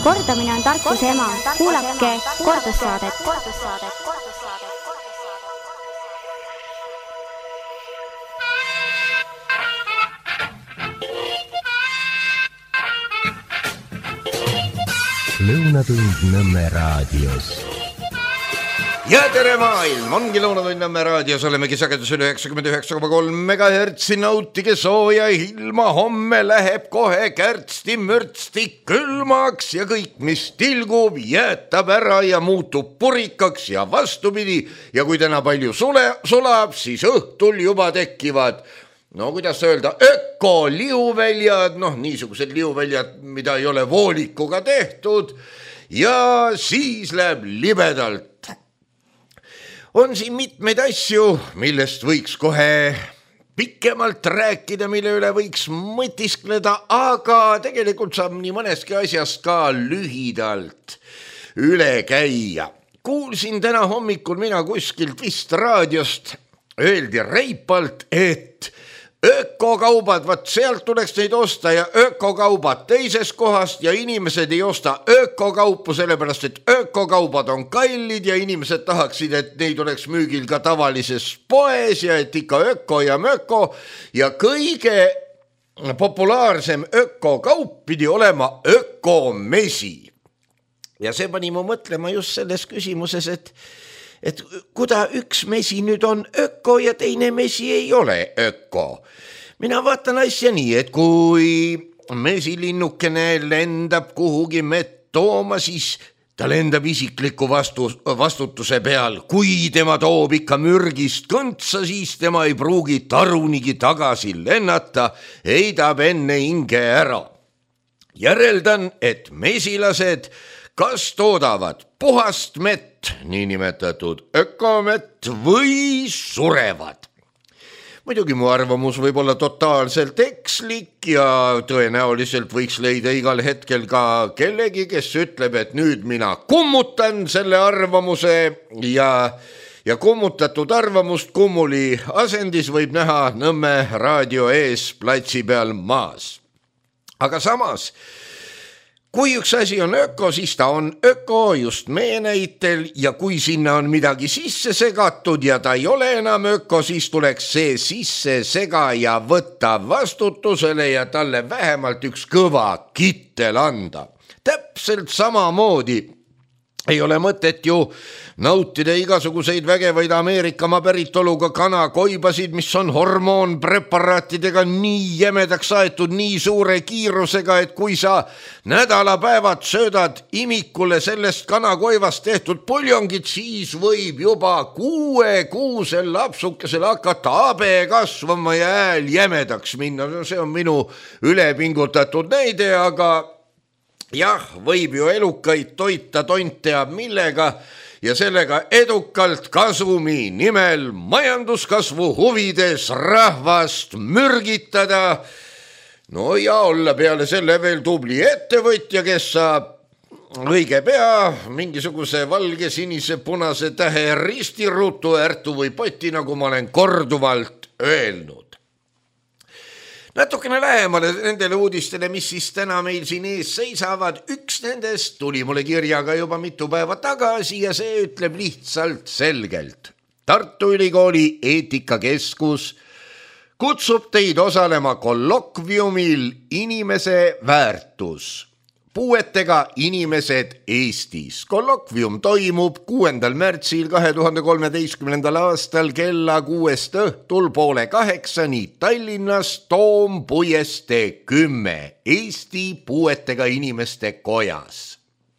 Kordamine on tarkuse ema. Kuulake kordussaadet. Lõunatund Nõmme raadios. Ja tere maailm, ongi Lõunatund Nõmme raadios, olemegi sagedusel 99,3 MHz, nautige sooja ilma, homme läheb kohe kärtsti-mürtsti külmaks ja kõik, mis tilgub, jäätab ära ja muutub purikaks ja vastupidi. Ja kui täna palju sulab, siis õhtul juba tekivad, no kuidas öelda, ökoliuväljad, niisugused liuväljad, mida ei ole voolikuga tehtud ja siis läheb libedalt. On siin mitmeid asju, millest võiks kohe pikemalt rääkida, mille üle võiks mõtiskleda, aga tegelikult saab nii mõneski asjast ka lühidalt üle käia. Kuulsin täna hommikul mina kuskilt vist raadiost, öeldi reipalt, et ökokaubad, vaat sealt tuleks neid osta ja ökokaubad teises kohast ja inimesed ei osta ökokaupu, sellepärast et ökokaubad on kallid ja inimesed tahaksid, et neid oleks müügil ka tavalises poes ja et ikka öko ja möko ja kõige populaarsem ökokaup pidi olema ökomesi. Ja see pani mu mõtlema just selles küsimuses, et kuda üks mesi nüüd on öko ja teine mesi ei ole öko. Mina vaatan asja nii, et kui mesilinnukene lendab kuhugi mett tooma, siis ta lendab isikliku vastutuse peal. Kui tema toob ikka mürgist kõntsa, siis tema ei pruugi tarunigi tagasi lennata, heidab enne hinge ära. Järeldan, et mesilased kas toodavad puhast mett, niinimetatud ökomett, või surevad. Muidugi mu arvamus võib olla totaalselt ekslik ja tõenäoliselt võiks leida igal hetkel ka kellegi, kes ütleb, et nüüd mina kummutan selle arvamuse ja kummutatud arvamust kummuli asendis võib näha Nõmme raadio ees platsi peal maas. Aga samas, kui üks asi on öko, siis ta on öko just meie näitel ja kui sinna on midagi sisse segatud ja ta ei ole enam öko, siis tuleks see sisse segaja võtta vastutusele ja talle vähemalt üks kõva kittel anda. Täpselt samamoodi ei ole mõtet ju nautida igasuguseid vägevaid Ameerikamaa päritoluga kanakoibasid, mis on hormoonpreparaatidega nii jämedaks aetud nii suure kiirusega, et kui sa nädalapäevad söödad imikule sellest kanakoivast tehtud puljongit, siis võib juba 6-kuusel lapsukesel hakata habe kasvama ja hääl jämedaks minna. See on minu ülepingutatud näide, aga jah, võib ju elukaid toita tont teab millega ja sellega edukalt kasumi nimel majanduskasvu huvides rahvast mürgitada. No ja olla peale selle veel tubli ettevõtja, kes saab õige pea mingisuguse valge, sinise, punase tähe ristirutu, ärtu või poti, nagu ma olen korduvalt öelnud. Natukene lähemale nendele uudistele, mis siis täna meil siin ees seisavad. Üks nendest tuli mulle kirjaga juba mitu päeva tagasi ja see ütleb lihtsalt selgelt. Tartu Ülikooli eetikakeskus kutsub teid osalema kollokviumil Inimese väärtus. Puuetega inimesed Eestis. Kollokvium toimub 6. märtsil 2013. aastal kella 6 õhtul 7:30 nii Tallinnas Toompuiestee 10 Eesti puuetega inimeste kojas.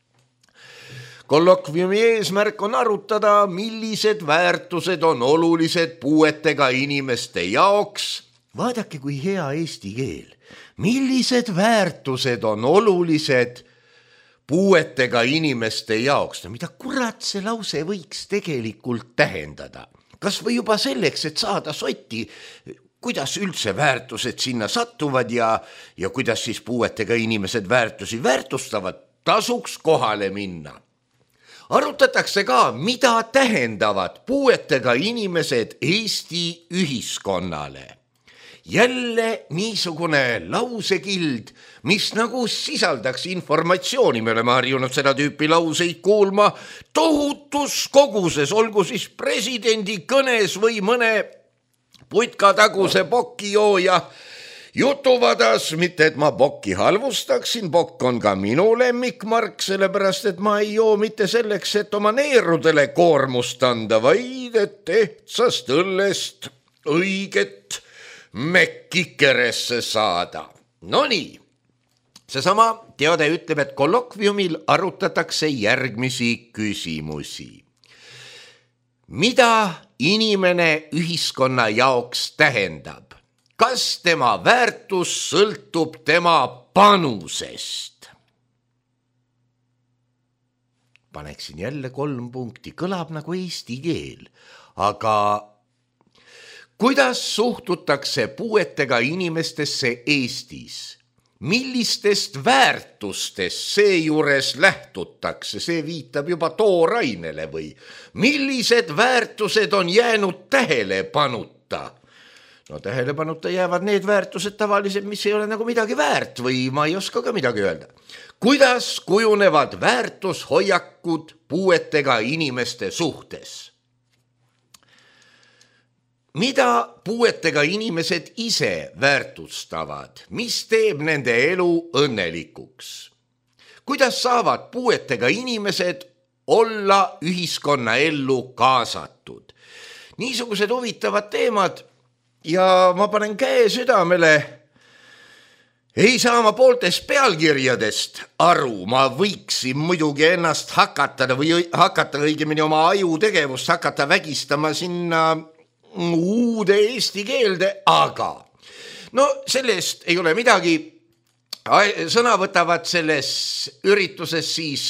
Kollokviumi eesmärk on arutada, millised väärtused on olulised puuetega inimeste jaoks. Vaadake, kui hea eesti keel. Millised väärtused on olulised puuetega inimeste jaoks? No mida kurat see lause võiks tegelikult tähendada? Kas või juba selleks, et saada sotti, kuidas üldse väärtused sinna sattuvad ja kuidas siis puuetega inimesed väärtusi väärtustavad, tasuks kohale minna. Arutatakse ka, mida tähendavad puuetega inimesed Eesti ühiskonnale. jälle niisugune lausekild, mis nagu sisaldaks informatsiooni, me oleme harjunud seda tüüpi lauseid kuulma tohutus koguses, olgu siis presidendi kõnes või mõne putkataguse pokijooja jutuvadas, mitte et ma pokki halvustaksin, pokk on ka minu lemmikmark, sellepärast et ma ei joo mitte selleks, et oma neerudele koormust anda, vaid et ehtsast õllest õiget mekki keresse saada. No nii, seesama teade ütleb, et kollokviumil arutatakse järgmisi küsimusi. Mida inimene ühiskonna jaoks tähendab? Kas tema väärtus sõltub tema panusest? Paneksin jälle 3 punkti, kõlab nagu eesti keel, aga kuidas suhtutakse puuetega inimestesse Eestis? Millistest väärtustest seejuures lähtutakse? See viitab juba toorainele või? Millised väärtused on jäänud tähelepanuta? No tähelepanuta jäävad need väärtused tavaliselt, mis ei ole nagu midagi väärt või ma ei oska ka midagi öelda. Kuidas kujunevad väärtushoiakud puuetega inimeste suhtes? Mida puuetega inimesed ise väärtustavad? Mis teeb nende elu õnnelikuks? Kuidas saavad puuetega inimesed olla ühiskonnaellu kaasatud? Niisugused huvitavad teemad ja ma panen käe südamele. Ei saa ma pooltest pealkirjadest aru, ma võiksin muidugi ennast hakata õigemini oma ajutegevust hakata vägistama sinna uude eesti keelde, aga no sellest ei ole midagi. Sõna võtavad selles ürituses siis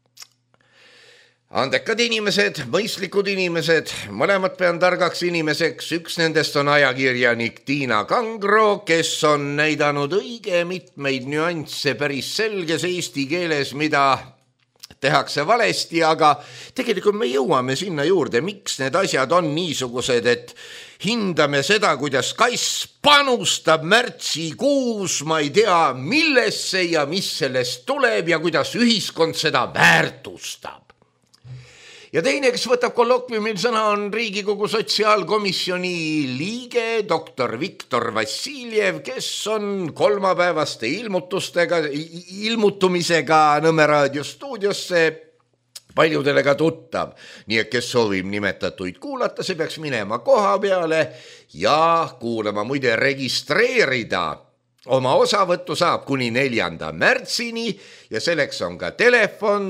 andekad inimesed, mõistlikud inimesed, mõlemad pean targaks inimeseks. Üks nendest on ajakirjanik Tiina Kangro, kes on näidanud õige mitmeid nüansse päris selges eesti keeles, mida tehakse valesti, aga tegelikult me jõuame sinna juurde, miks need asjad on niisugused, et hindame seda, kuidas Kass panustab märtsikuus, ma ei tea millesse ja mis sellest tuleb ja kuidas ühiskond seda väärtustab. Ja teine, kes võtab kollokviumil sõna, on Riigikogu sotsiaalkomisjoni liige doktor Viktor Vassiljev, kes on kolmapäevaste ilmutumisega Nõmme raadio stuudiosse paljudele ka tuttav. Nii et kes soovib nimetatuid kuulata, see peaks minema koha peale ja kuulama, muide registreerida. Oma osavõttu saab kuni 4. märtsini ja selleks on ka telefon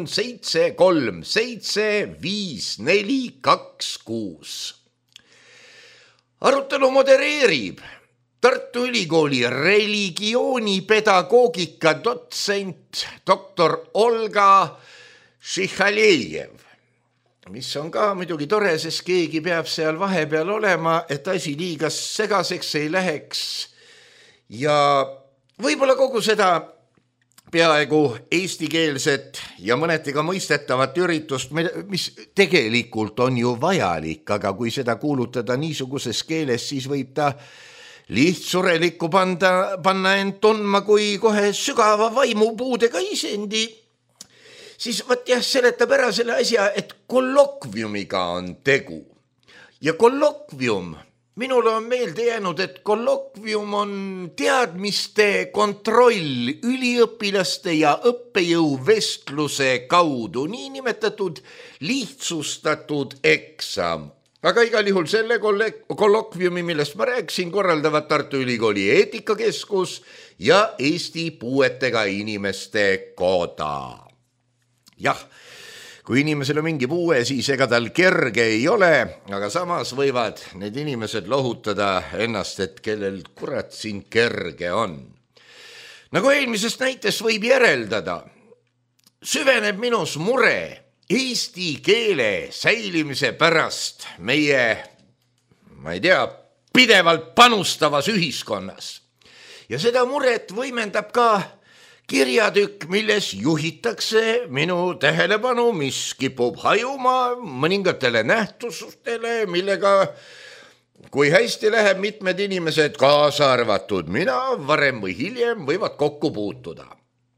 7375426. Arutelu modereerib Tartu Ülikooli religioonipedagoogika dotsent doktor Olga Šihhaljev, mis on ka muidugi tore, sest keegi peab seal vahepeal olema, et asi liiga segaseks ei läheks. Ja võib-olla kogu seda peaaegu eestikeelset ja mõneti ka mõistetavat üritust, mis tegelikult on ju vajalik, aga kui seda kuulutada niisuguses keeles, siis võib ta lihtsurelikku panna end tundma kui kohe sügava vaimupuudega isendi. Siis võt jah, seletab ära selle asja, et kollokviumiga on tegu. Ja kollokvium, minule on meelde jäänud, et kollokvium on teadmiste kontroll üliõpilaste ja õppejõu vestluse kaudu, nii nimetatud lihtsustatud eksam. Aga igal juhul selle kollokviumi, millest ma rääkisin, korraldavad Tartu Ülikooli eetikakeskus ja Eesti puuetega inimeste koda. Jah, kui inimesel on mingi puue, siis ega tal kerge ei ole, aga samas võivad need inimesed lohutada ennast, et kellel kurat siin kerge on. Nagu eelmisest näitest võib järeldada, süveneb minus mure eesti keele säilimise pärast meie, ma ei tea, pidevalt panustavas ühiskonnas. Ja seda muret võimendab ka kirjatükk, milles juhitakse minu tähelepanu, mis kipub hajuma mõningatele nähtusustele, millega kui hästi läheb, mitmed inimesed, kaasa arvatud mina, varem või hiljem võivad kokku puutuda.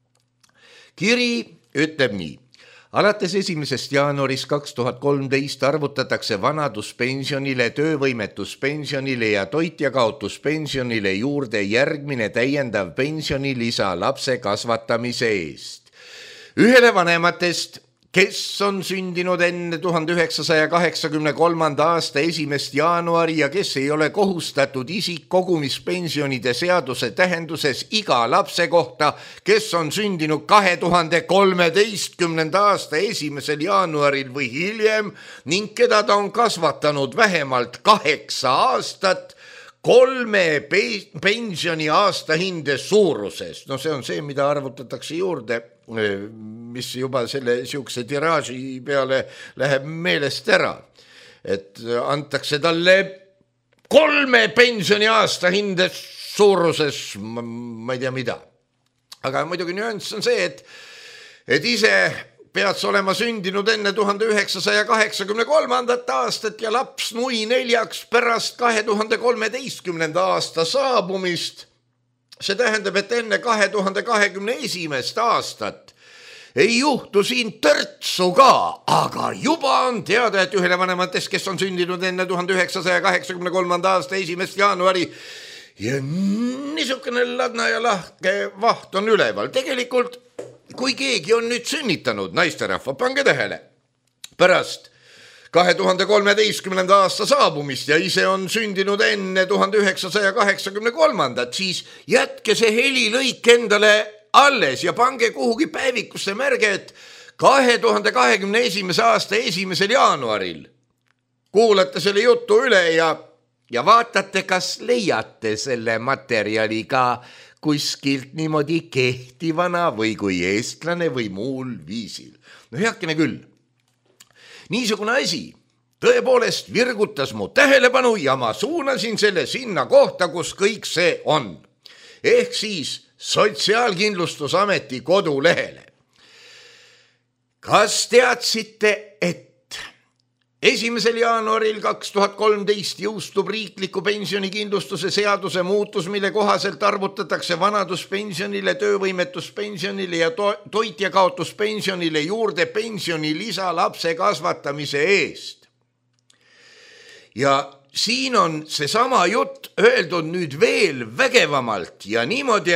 Kiri ütleb nii. Alates 1. jaanuarist 2013 arvutatakse vanaduspensionile, töövõimetuspensionile ja toitjakaotuspensionile juurde järgmine täiendav pensionilisa lapse kasvatamise eest. Ühele vanematest, kes on sündinud enne 1983. aasta 1. jaanuari ja kes ei ole kohustatud isik kogumispensionide seaduse tähenduses iga lapse kohta, kes on sündinud 2013. aasta 1. jaanuaril või hiljem ning keda ta on kasvatanud vähemalt 8 aastat, 3 pensioni aastahinde suuruses. No see on see, mida arvutatakse juurde, mis juba selle siukse tiraaži peale läheb meelest ära. Et antakse talle 3 pensioni aastahinde suuruses, ma ei tea mida. Aga muidugi nüanss on see, et ise pead olema sündinud enne 1983. aastat ja laps nui 4 pärast 2013. aasta saabumist. See tähendab, et enne 2021. aastat ei juhtu siin törtsu ka, aga juba on teada, et ühele vanematest, kes on sündinud enne 1983. aasta 1. jaanuari ja niisugune ladna ja lahke vaht on üleval. Tegelikult, kui keegi on nüüd sünnitanud, naisterahva, pange tähele, pärast 2013. aasta saabumist ja ise on sündinud enne 1983. siis jätke see helilõik endale alles ja pange kuhugi päevikusse märge, et 2021. aasta 1. jaanuaril kuulate selle jutu üle ja vaatate, kas leiate selle materjali ka kuskilt niimoodi kehtivana või kui eestlane või muul viisil. No heakene küll. Niisugune asi tõepoolest virgutas mu tähelepanu ja ma suunasin selle sinna kohta, kus kõik see on. Ehk siis Sotsiaalkindlustusameti kodulehele. Kas teadsite, et 1. jaanuaril 2013 jõustub riikliku pensionikindlustuse seaduse muutus, mille kohaselt arvutatakse vanaduspensionile, töövõimetuspensionile ja toitjakaotuspensionile juurde pensionilisa lapse kasvatamise eest. Ja siin on seesama jutt öeldud nüüd veel vägevamalt ja niimoodi,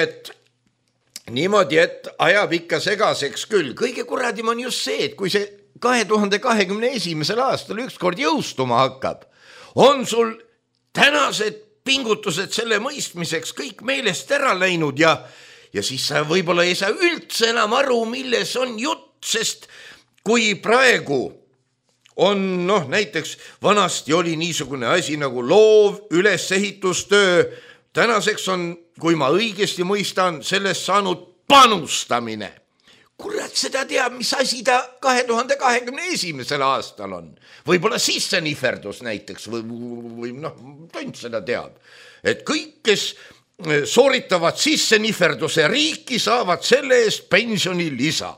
et ajab ikka segaseks küll. Kõige kuradim on just see, et kui see 2021. aastal ükskord jõustuma hakkab, on sul tänased pingutused selle mõistmiseks kõik meelest ära läinud ja siis sa võib-olla ei saa üldse enam aru, milles on jutt, sest kui praegu on, näiteks vanasti oli niisugune asi nagu loov ülesehitustöö, tänaseks on, kui ma õigesti mõistan, sellest saanud panustamine. Kurat, seda teab, mis asi ta 2021. aastal on. Võib-olla sisse nihverdus näiteks või tont seda teab. Et kõik, kes sooritavad sisse nihverduse riiki, saavad selle eest pensionilisa.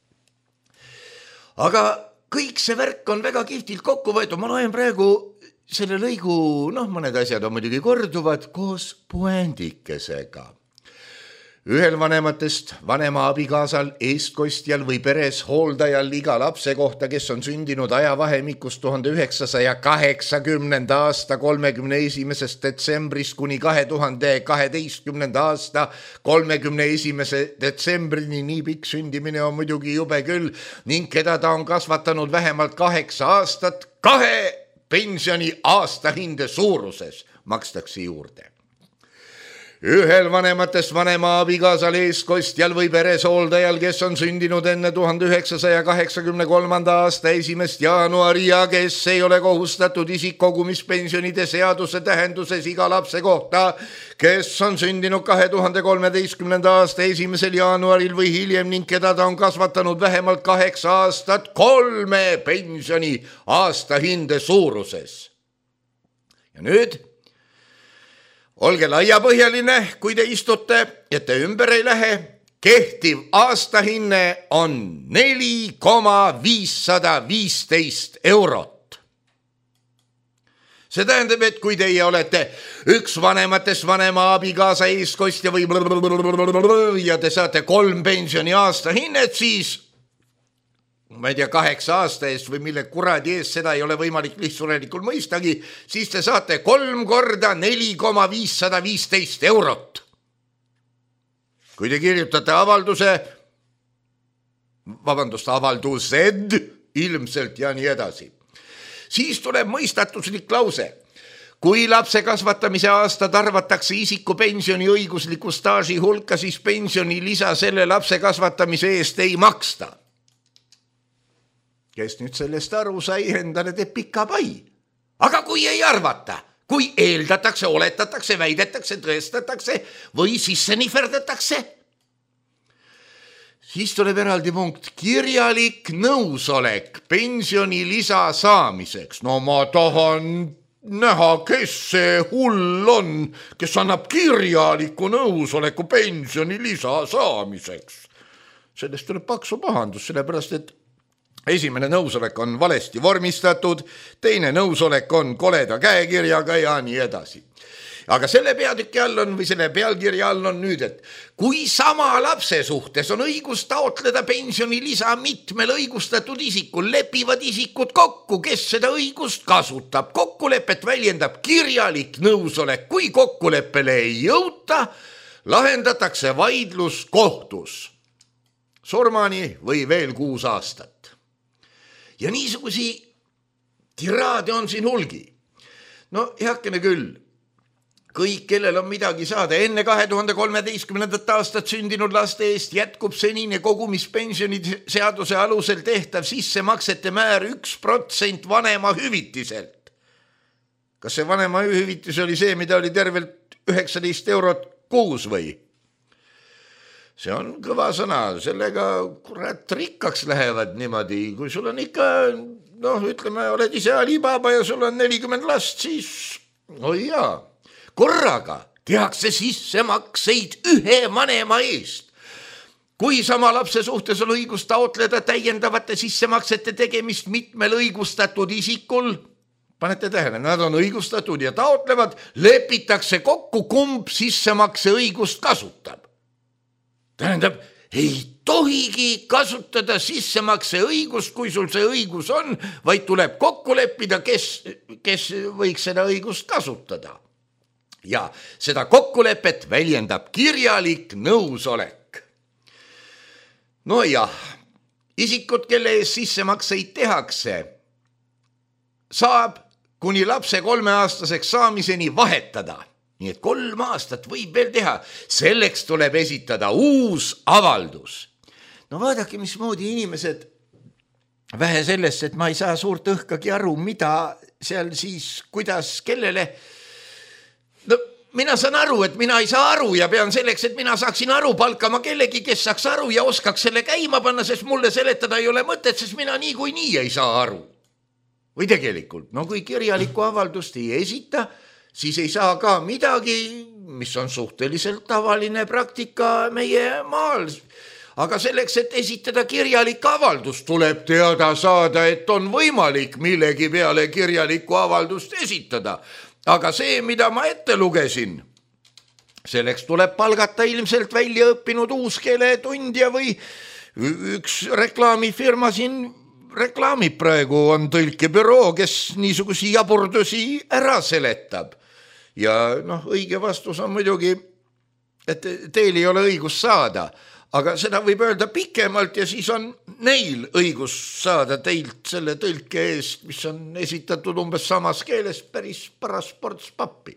Aga kõik see värk on väga kihvtilt kokku võetud. Ma loen praegu selle lõigu, mõned asjad on muidugi korduvad koos puändikesega. Ühel vanematest, vanema abikaasal, eestkostjal või peres hooldajal iga lapse kohta, kes on sündinud ajavahemikus 1980. aasta 31. detsembrist kuni 2012. aasta 31. detsembrini, nii pikk sündimine on muidugi jube küll, ning keda ta on kasvatanud vähemalt 8 aastat, 2 pensioni aastahinde suuruses makstakse juurde. Ühel vanematest, vanema abikaasal, eestkostjal või peres hooldajal, kes on sündinud enne 1983. aasta 1. jaanuari ja kes ei ole kohustatud isik kogumispensionide seaduse tähenduses iga lapse kohta, kes on sündinud 2013. aasta 1. jaanuaril või hiljem ning keda ta on kasvatanud vähemalt 8 aastat 3 pensioni aastahinde suuruses. Ja nüüd olge laiapõhjaline, kui te istute, et te ümber ei lähe. Kehtiv aastahinne on 4,515 €. See tähendab, et kui teie olete üks vanematest vanema abikaasa eestkostja või ja te saate 3 pensioni aastahinnet, siis ma ei tea, 8 aasta eest või mille kuradi eest, seda ei ole võimalik lihtsurelikul mõistagi, siis te saate 3 korda 4,515 eurot. Kui te kirjutate avaldused ilmselt ja nii edasi. Siis tuleb mõistatuslik lause. Kui lapse kasvatamise aastad arvatakse isiku pensioni õigusliku staaži hulka, siis pensioni lisa selle lapse kasvatamise eest ei maksta. Kes nüüd sellest aru sai, endale teeb pika pai. Aga kui ei arvata, kui eeldatakse, oletatakse, väidetakse, tõestatakse või sisse nihverdatakse, siis tuleb eraldi punkt, kirjalik nõusolek pensionilisa saamiseks. No ma tahan näha, kes see hull on, kes annab kirjaliku nõusoleku pensionilisa saamiseks. Sellest tuleb paksu pahandus, sellepärast et esimene nõusolek on valesti vormistatud, teine nõusolek on koleda käekirjaga ja nii edasi. Aga selle peatüki all on või selle pealkirja all on nüüd, et kui sama lapse suhtes on õigus taotleda pensionilisa mitmel õigustatud isikul, lepivad isikud kokku, kes seda õigust kasutab. Kokkulepet väljendab kirjalik nõusolek. Kui kokkuleppele ei jõuta, lahendatakse vaidlus kohtus. Surmani või veel 6 aastat. Ja niisugusi tiraade on siin hulgi. No heakene küll. Kõik, kellel on midagi saada, enne 2013. aastat sündinud laste eest jätkub senine kogumispensioni seaduse alusel tehtav sissemaksete määr 1% vanema hüvitiselt. Kas see vanema hüvitis oli see, mida oli tervelt 19 eurot kuus või? See on kõva sõna, sellega kurat rikkaks lähevad niimoodi, kui sul on ikka, ütleme, oled ise Alibaba ja sul on 40 last, siis oi jaa. Korraga tehakse sissemakseid 1 vanema eest. Kui sama lapse suhtes on õigus taotleda täiendavate sissemaksete tegemist mitmel õigustatud isikul, panete tähele, nad on õigustatud ja taotlevad, lepitakse kokku, kumb sissemakse õigust kasutab. Tähendab, ei tohigi kasutada sissemakse õigust, kui sul see õigus on, vaid tuleb kokku leppida, kes võiks seda õigust kasutada. Ja seda kokkulepet väljendab kirjalik nõusolek. No jah, isikud, kelle ees sissemakseid tehakse, saab kuni lapse 3-aastaseks saamiseni vahetada. Nii et 3 aastat võib veel teha. Selleks tuleb esitada uus avaldus. No vaadake, mismoodi inimesed, vähe sellest, et ma ei saa suurt õhkagi aru, mida seal siis, kuidas, kellele. No mina saan aru, et mina ei saa aru ja pean selleks, et mina saaksin aru palkama kellegi, kes saaks aru ja oskaks selle käima panna, sest mulle seletada ei ole mõtet, sest mina nii ei saa aru. Või tegelikult, kui kirjalikku avaldust ei esita, siis ei saa ka midagi, mis on suhteliselt tavaline praktika meie maal. Aga selleks, et esitada kirjalik avaldus, tuleb teada saada, et on võimalik millegi peale kirjalikku avaldust esitada. Aga see, mida ma ette lugesin, selleks tuleb palgata ilmselt välja õppinud uuskeeletundja või üks reklaamifirma siin reklaamib praegu, on tõlkebüroo, kes niisugusi jaburdusi ära seletab. Ja õige vastus on muidugi, et teil ei ole õigus saada, aga seda võib öelda pikemalt ja siis on neil õigus saada teilt selle tõlke eest, mis on esitatud umbes samas keeles päris paras ports pappi.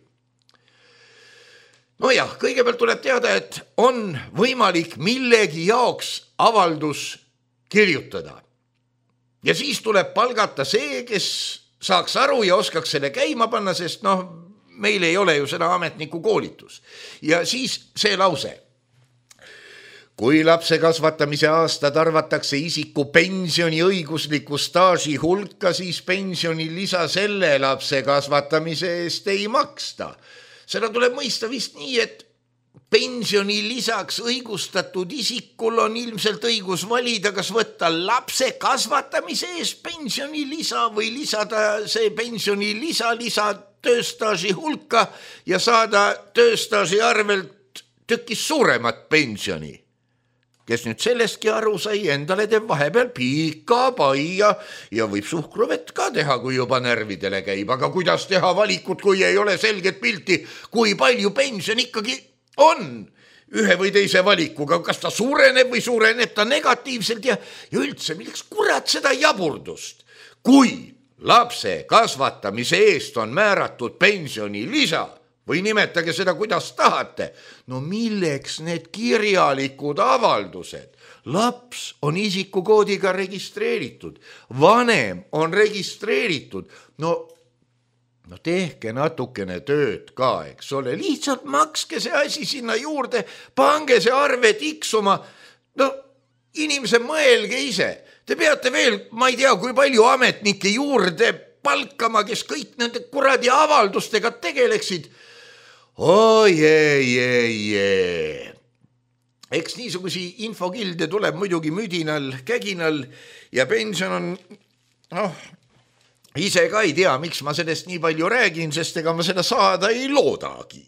No jah, kõigepealt tuleb teada, et on võimalik millegi jaoks avaldus kirjutada. Ja siis tuleb palgata see, kes saaks aru ja oskaks selle käima panna, sest meil ei ole ju seda ametniku koolitus. Ja siis see lause. Kui lapse kasvatamise aastad arvatakse isiku pensioni õigusliku staaži hulka, siis pensioni lisa selle lapse kasvatamise eest ei maksta. Seda tuleb mõista vist nii, et pensioni lisaks õigustatud isikul on ilmselt õigus valida, kas võtta lapse kasvatamise eest pensioni lisa või lisada see pensioni lisa tööstaaži hulka ja saada tööstaaži arvelt tükis suuremat pensioni. Kes nüüd sellestki aru sai, endale teeb vahepeal piika, paia ja võib suhkruvett ka teha, kui juba närvidele käib. Aga kuidas teha valikut, kui ei ole selget pilti, kui palju pension ikkagi on ühe või teise valikuga? Kas ta suureneb või suureneb ta negatiivselt ja üldse, milleks kurat seda jaburdust? Kui lapse kasvatamise eest on määratud pensioni lisa, või nimetage seda, kuidas tahate. No milleks need kirjalikud avaldused? Laps on isikukoodiga registreeritud, vanem on registreeritud. No tehke natukene tööd ka, eks ole. Lihtsalt makske see asi sinna juurde, pange see arve tiksuma. No inimese mõelge ise. Te peate veel, ma ei tea, kui palju ametnikke juurde palkama, kes kõik nende kuradi avaldustega tegeleksid. Eks niisugusi infokilde tuleb muidugi müdinal, käginal ja pension on, ise ka ei tea, miks ma sellest nii palju räägin, sest ega ma seda saada ei loodagi.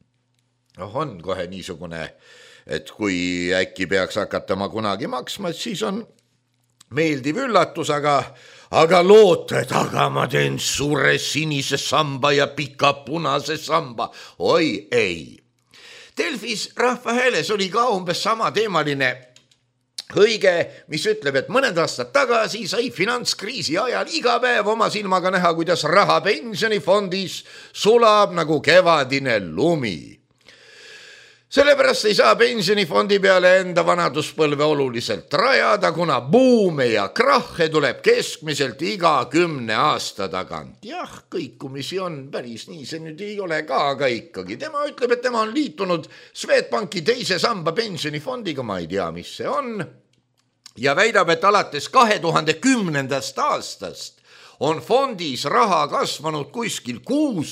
On kohe niisugune, et kui äkki peaks hakatama kunagi maksma, siis on meeldiv üllatus, aga loota, et ma teen suure sinise samba ja pika punase samba. Oi ei. Delfis Rahvahääles oli ka umbes sama teemaline hõige, mis ütleb, et mõned aastad tagasi sai finantskriisi ajal iga päev oma silmaga näha, kuidas raha pensionifondis sulab nagu kevadine lumi. Sellepärast ei saa pensionifondi peale enda vanaduspõlve oluliselt rajada, kuna buume ja krahhe tuleb keskmiselt iga 10 aasta tagant. Jah, kõikumisi on päris nii, see nüüd ei ole ka, aga ikkagi. Tema ütleb, et tema on liitunud Swedbanki teise samba pensionifondiga, ma ei tea, mis see on. Ja väidab, et alates 2010. aastast on fondis raha kasvanud kuskil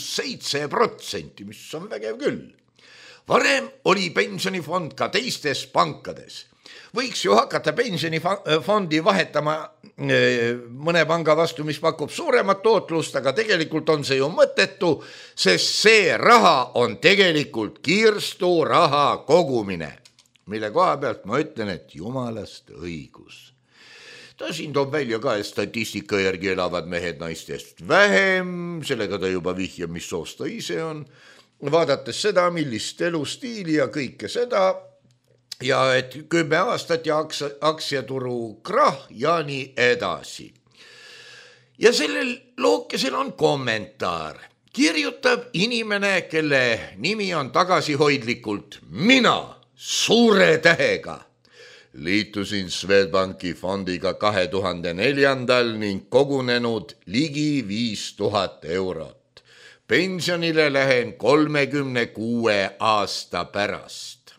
6-7%, mis on vägev küll. Varem oli pensionifond ka teistes pankades. Võiks ju hakata pensionifondi vahetama mõne panga vastu, mis pakub suuremat tootlust, aga tegelikult on see ju mõttetu, sest see raha on tegelikult kirstu raha kogumine, mille koha pealt ma ütlen, et jumalast õigus. Ta siin toob välja ka, et statistika järgi elavad mehed naistest vähem, sellega ta juba vihjab, mis soost ta ise on. Vaadates seda, millist elustiili ja kõike seda ja et 10 aastat ja aktsiaturu krah ja nii edasi. Ja sellel lookesel on kommentaar. Kirjutab inimene, kelle nimi on tagasihoidlikult mina suure tähega. Liitusin Swedbanki fondiga 2004. ning kogunenud ligi 5000 eurot. Pensionile lähen 36 aasta pärast.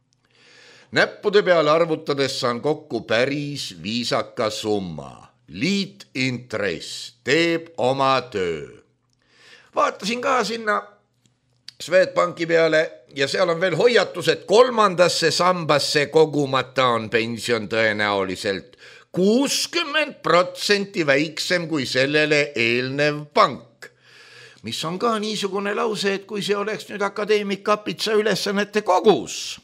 Näppude peale arvutades saan kokku päris viisaka summa. Liitintress teeb oma töö. Vaatasin ka sinna Swedbanki peale ja seal on veel hoiatus, et 3. sambasse kogumata on pension tõenäoliselt 60% väiksem kui sellele eelnev pank. Mis on ka niisugune lause, et kui see oleks nüüd akadeemik Kapitsa ülesannete kogus,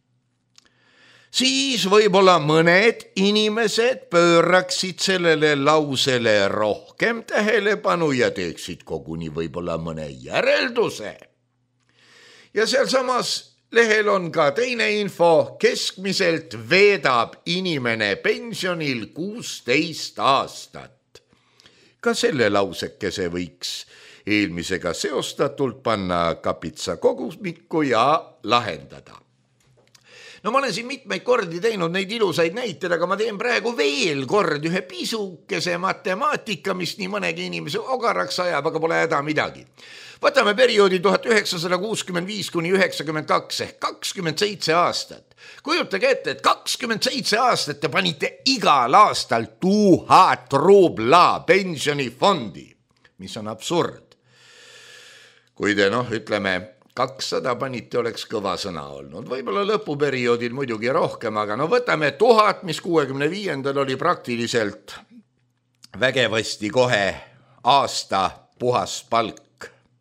siis võib-olla mõned inimesed pööraksid sellele lausele rohkem tähelepanu ja teeksid koguni võib-olla mõne järelduse. Ja seal samas lehel on ka teine info, keskmiselt veedab inimene pensionil 16 aastat. Ka selle lausekese võiks eelmisega seostatult panna Kapitsa kogumikku ja lahendada. No ma olen siin mitmeid kordi teinud neid ilusaid näiteid, aga ma teen praegu veel kord ühe pisukese matemaatika, mis nii mõnegi inimese ogaraks ajab, aga pole häda midagi. Võtame perioodi 1965 kuni 92 ehk 27 aastat. Kujutage ette, et 27 aastat te panite igal aastal 1000 rubla pensionifondi, mis on absurd. Kui te ütleme 200 panite, oleks kõva sõna olnud. Võib-olla lõpuperioodil muidugi rohkem, aga võtame 1000, mis 65. oli praktiliselt vägevasti kohe aasta puhas palk.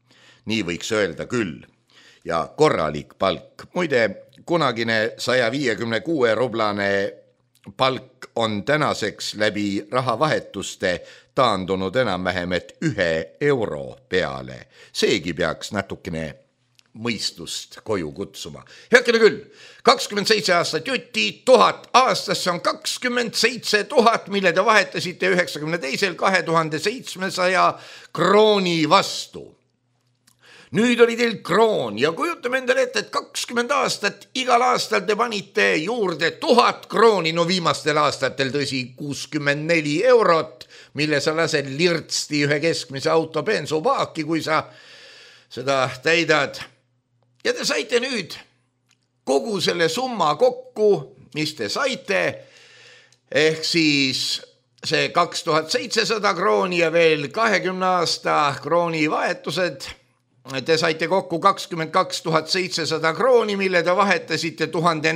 nii võiks öelda küll. Ja korralik palk. Muide, kunagine 156 rublane palk on tänaseks läbi rahavahetuste taandunud enam-vähem, et 1 euro peale. Seegi peaks natukene mõistust koju kutsuma. Heakene küll, 27 aastat jutti, 1000 aastasse on 27 000, mille te vahetasite 92. 2700 krooni vastu. Nüüd oli teil kroon ja kujutame endale ette, et 20 aastat, igal aastal te panite juurde 1000 krooni, no viimastel aastatel tõsi 64 eurot, mille sa lased lirtsti ühe keskmise auto bensupaaki, kui sa seda täidad. Ja te saite nüüd kogu selle summa kokku, mis te saite, ehk siis see 2700 krooni ja veel 20 aasta krooni vahetused. Te saite kokku 22 700 krooni, mille te vahetasite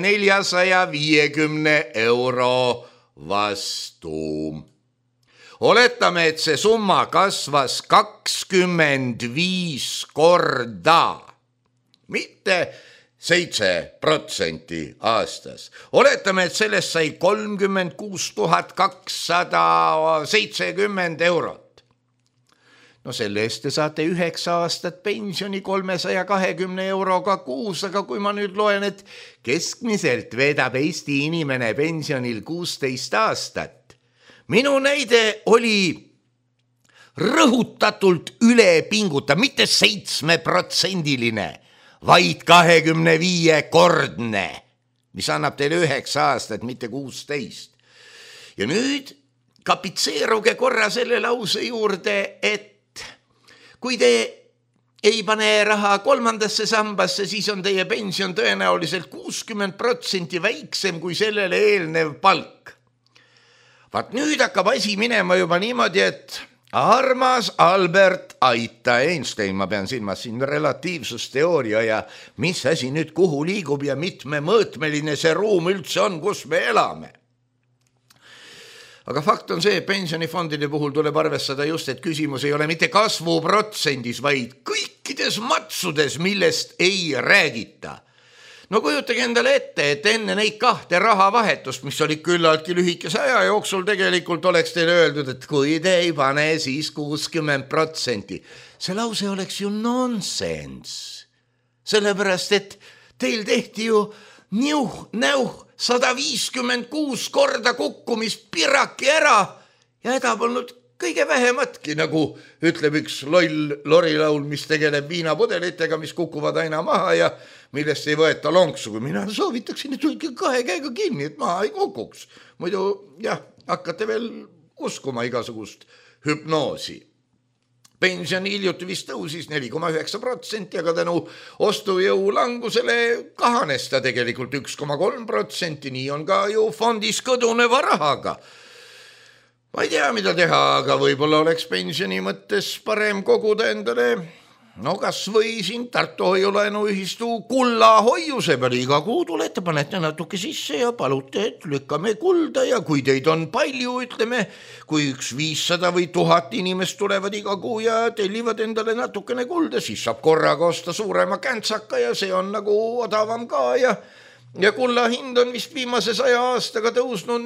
1450 euro vastu. Oletame, et see summa kasvas 25 korda, mitte 7% aastas. Oletame, et sellest sai 36 270 eurot. No selle eest te saate 9 aastat pensioni 320 euroga kuus, aga kui ma nüüd loen, et keskmiselt veedab Eesti inimene pensionil 16 aastat. Minu näide oli rõhutatult ülepinguta, mitte 7%-line, vaid 25-kordne, mis annab teile 9 aastat, mitte 16. Ja nüüd kapitseeruge korra selle lause juurde, et kui te ei pane raha 3. sambasse, siis on teie pension tõenäoliselt 60% väiksem kui sellele eelnev palk. Vaat nüüd hakkab asi minema juba niimoodi, et armas Albert Einstein, ma pean silmas siin relatiivsusteooria ja mis asi nüüd kuhu liigub ja mitmemõõtmeline see ruum üldse on, kus me elame. Aga fakt on see, et pensionifondide puhul tuleb arvestada just, et küsimus ei ole mitte kasvuprotsendis, vaid kõikides matsudes, millest ei räägita. No kujutage endale ette, et enne neid 2 rahavahetust, mis oli küllaltki lühikese aja jooksul, tegelikult oleks teile öeldud, et kui te ei pane, siis 60%. See lause oleks ju nonsense. Sellepärast, et teil tehti ju näuh 156 korda kukkumispiraki ära ja häda polnud kõige vähematki, nagu ütleb üks loll lorilaul, mis tegeleb viinapudelitega, mis kukuvad aina maha ja millest ei võeta lonksu, kui mina soovitaksin, et võtke 2 käega kinni, et maha ei kukuks. Muidu jah, hakkate veel uskuma igasugust hüpnoosi. Pension hiljuti vist tõusis 4,9%, aga tänu ostujõu langusele kahanes ta tegelikult 1,3%, nii on ka ju fondis kõduneva rahaga. Ma ei tea, mida teha, aga võib-olla oleks pensioni mõttes parem koguda endale, no kas või siin Tartu hoiulaenuühistu kulla hoiuse peale, iga kuu tulete, panete natuke sisse ja palute, et lükkame kulda ja kui teid on palju, ütleme, kui 500 või 1000 inimest tulevad iga kuu ja tellivad endale natukene kulda, siis saab korraga osta suurema käntsaka ja see on nagu odavam ka ja kulla hind on vist viimase 100 aastaga tõusnud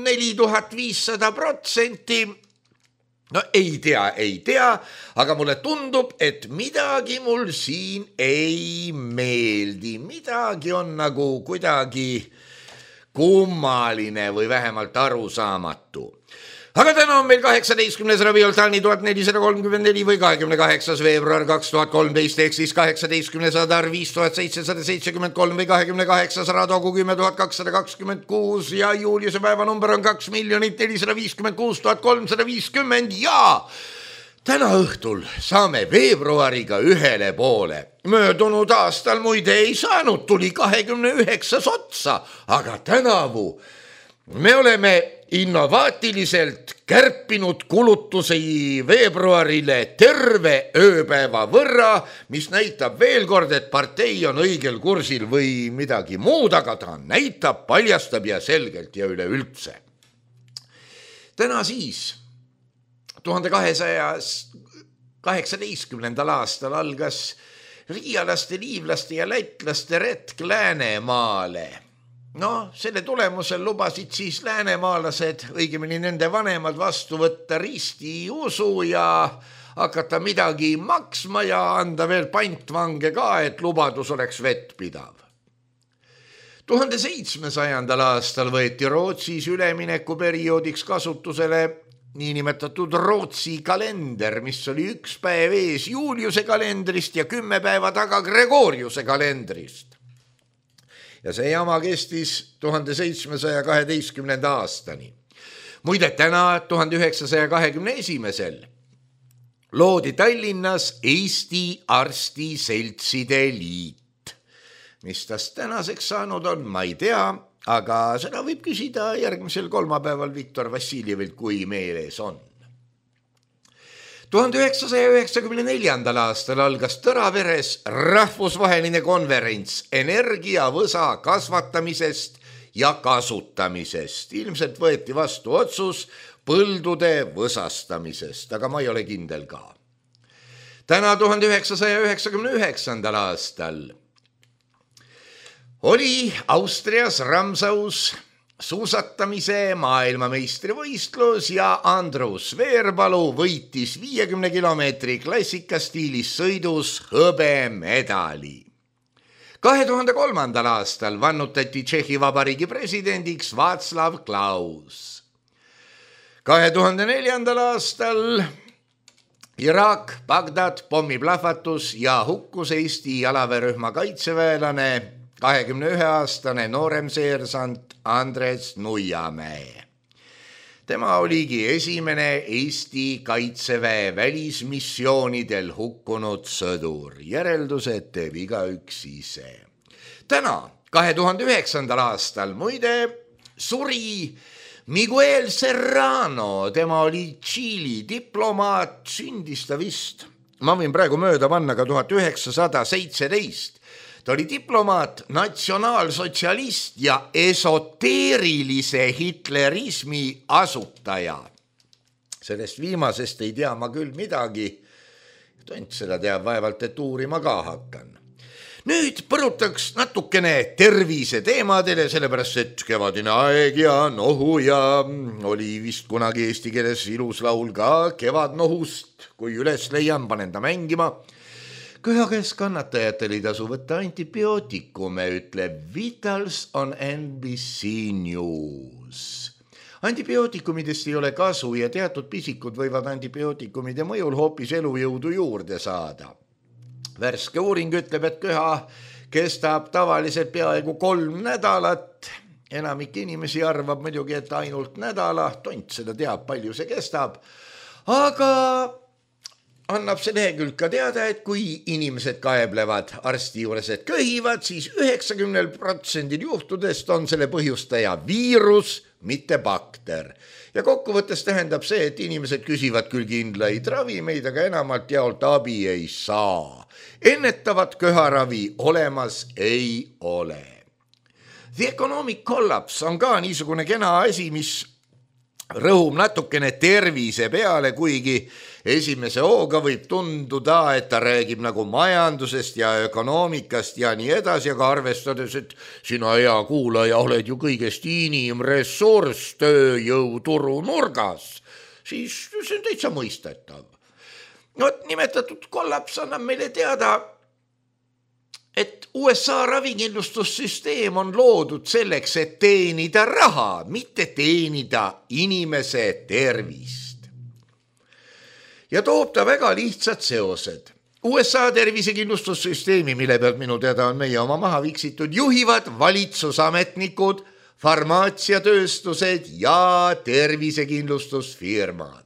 4500%. No ei tea, aga mulle tundub, et midagi mul siin ei meeldi. Midagi on nagu kuidagi kummaline või vähemalt arusaamatu. Aga täna on meil 18. Rabioltani 1434 või 28. veebruar 2013 ehk siis 18. Sadar 5773 või 28. Radogu 10 226 ja Juliuse päevanumber on 2 456 350 ja täna õhtul saame veebruariga ühele poole. Möödunud aastal muide ei saanud, tuli 29 otsa, aga tänavu me oleme innovaatiliselt kärpinud kulutusi veebruarile terve ööpäeva võrra, mis näitab veel kord, et partei on õigel kursil või midagi muud, aga ta näitab, paljastab ja selgelt ja üleüldse. Täna siis 1218. aastal algas riialaste, liivlaste ja lätlaste retk Läänemaale. Selle tulemusel lubasid siis läänemaalased, õigemini nende vanemad vastu võtta risti usu ja hakata midagi maksma ja anda veel pantvange ka, et lubadus oleks vettpidav. 1700. aastal võeti Rootsis üleminekuperioodiks kasutusele niinimetatud Rootsi kalender, mis oli 1 päev ees Juliuse kalendrist ja 10 päeva taga Gregoriuse kalendrist. Ja see jama kestis 1712. aastani. Muide, täna 1921. loodi Tallinnas Eesti Arstiseltside Liit. Mis tast tänaseks saanud on, ma ei tea, aga seda võib küsida järgmisel kolmapäeval Viktor Vassiljevilt, kui meeles on. 1994. aastal algas Tõraveres rahvusvaheline konverents energiavõsa kasvatamisest ja kasutamisest. Ilmselt võeti vastu otsus põldude võsastamisest, aga ma ei ole kindel ka. Täna 1999. aastal oli Austrias Ramsaus suusatamise maailmameistrivõistlus ja Andrus Veerpalu võitis 50 kilomeetri klassikastiilis sõidus hõbemedali. 2003. aastal vannutati Tšehhi Vabariigi presidendiks Václav Klaus. 2004. aastal Iraak, Bagdad, pommiplahvatus ja hukkus Eesti jalaväerühma kaitseväelane 21-aastane nooremseersant Andres Nuiamäe. Tema oligi esimene Eesti kaitseväe välismissioonidel hukkunud sõdur. Järeldused teeb igaüks ise. Täna, 2009. aastal, muide, suri Miguel Serrano. Tema oli Tšiili diplomaat, sündis ta vist. Ma võin praegu mööda panna ka 1917. Ta oli diplomaat, natsionaalsotsialist ja esoteerilise hitlerismi asutaja. Sellest viimasest ei tea ma küll midagi. Tont seda teab vaevalt, et uurima ka hakkan. Nüüd põrutaks natukene tervise teemadele, sellepärast et kevadine aeg ja nohu ja oli vist kunagi eesti keeles ilus laul ka kevadnohust. Kui üles leian, panen ta mängima. Köhages kannatajatel ei tasu võtta antibiootikume, ütleb Vitals on NBC News. Antibiootikumidest ei ole kasu ja teatud pisikud võivad antibiootikumide mõjul hoopis elujõudu juurde saada. Värske uuring ütleb, et köha kestab tavaliselt peaaegu 3 nädalat. Enamik inimesi arvab muidugi, et ainult nädala, tont seda teab, palju see kestab, aga annab see lehekülg ka teada, et kui inimesed kaeblevad arsti juures, et köhivad, siis 90% juhtudest on selle põhjustaja viirus, mitte bakter. Ja kokkuvõttes tähendab see, et inimesed küsivad küll kindlaid ravimeid, aga enamalt jaolt abi ei saa. Ennetavat köharavi olemas ei ole. The Economic Collapse on ka niisugune kena asi, mis rõhub natukene tervise peale, kuigi esimese hooga võib tunduda, et ta räägib nagu majandusest ja ökonoomikast ja nii edasi, aga arvestades, et sina hea kuulaja oled ju kõigest inimressurss tööjõuturu nurgas, siis see on täitsa mõistetav. Nimetatud kollaps annab meile teada, et USA ravikindlustussüsteem on loodud selleks, et teenida raha, mitte teenida inimese tervist. Ja toob ta väga lihtsad seosed. USA tervisekindlustussüsteemi, mille pealt minu teada on meie oma maha viksitud, juhivad valitsusametnikud, farmaatsiatööstused ja tervisekindlustusfirmad.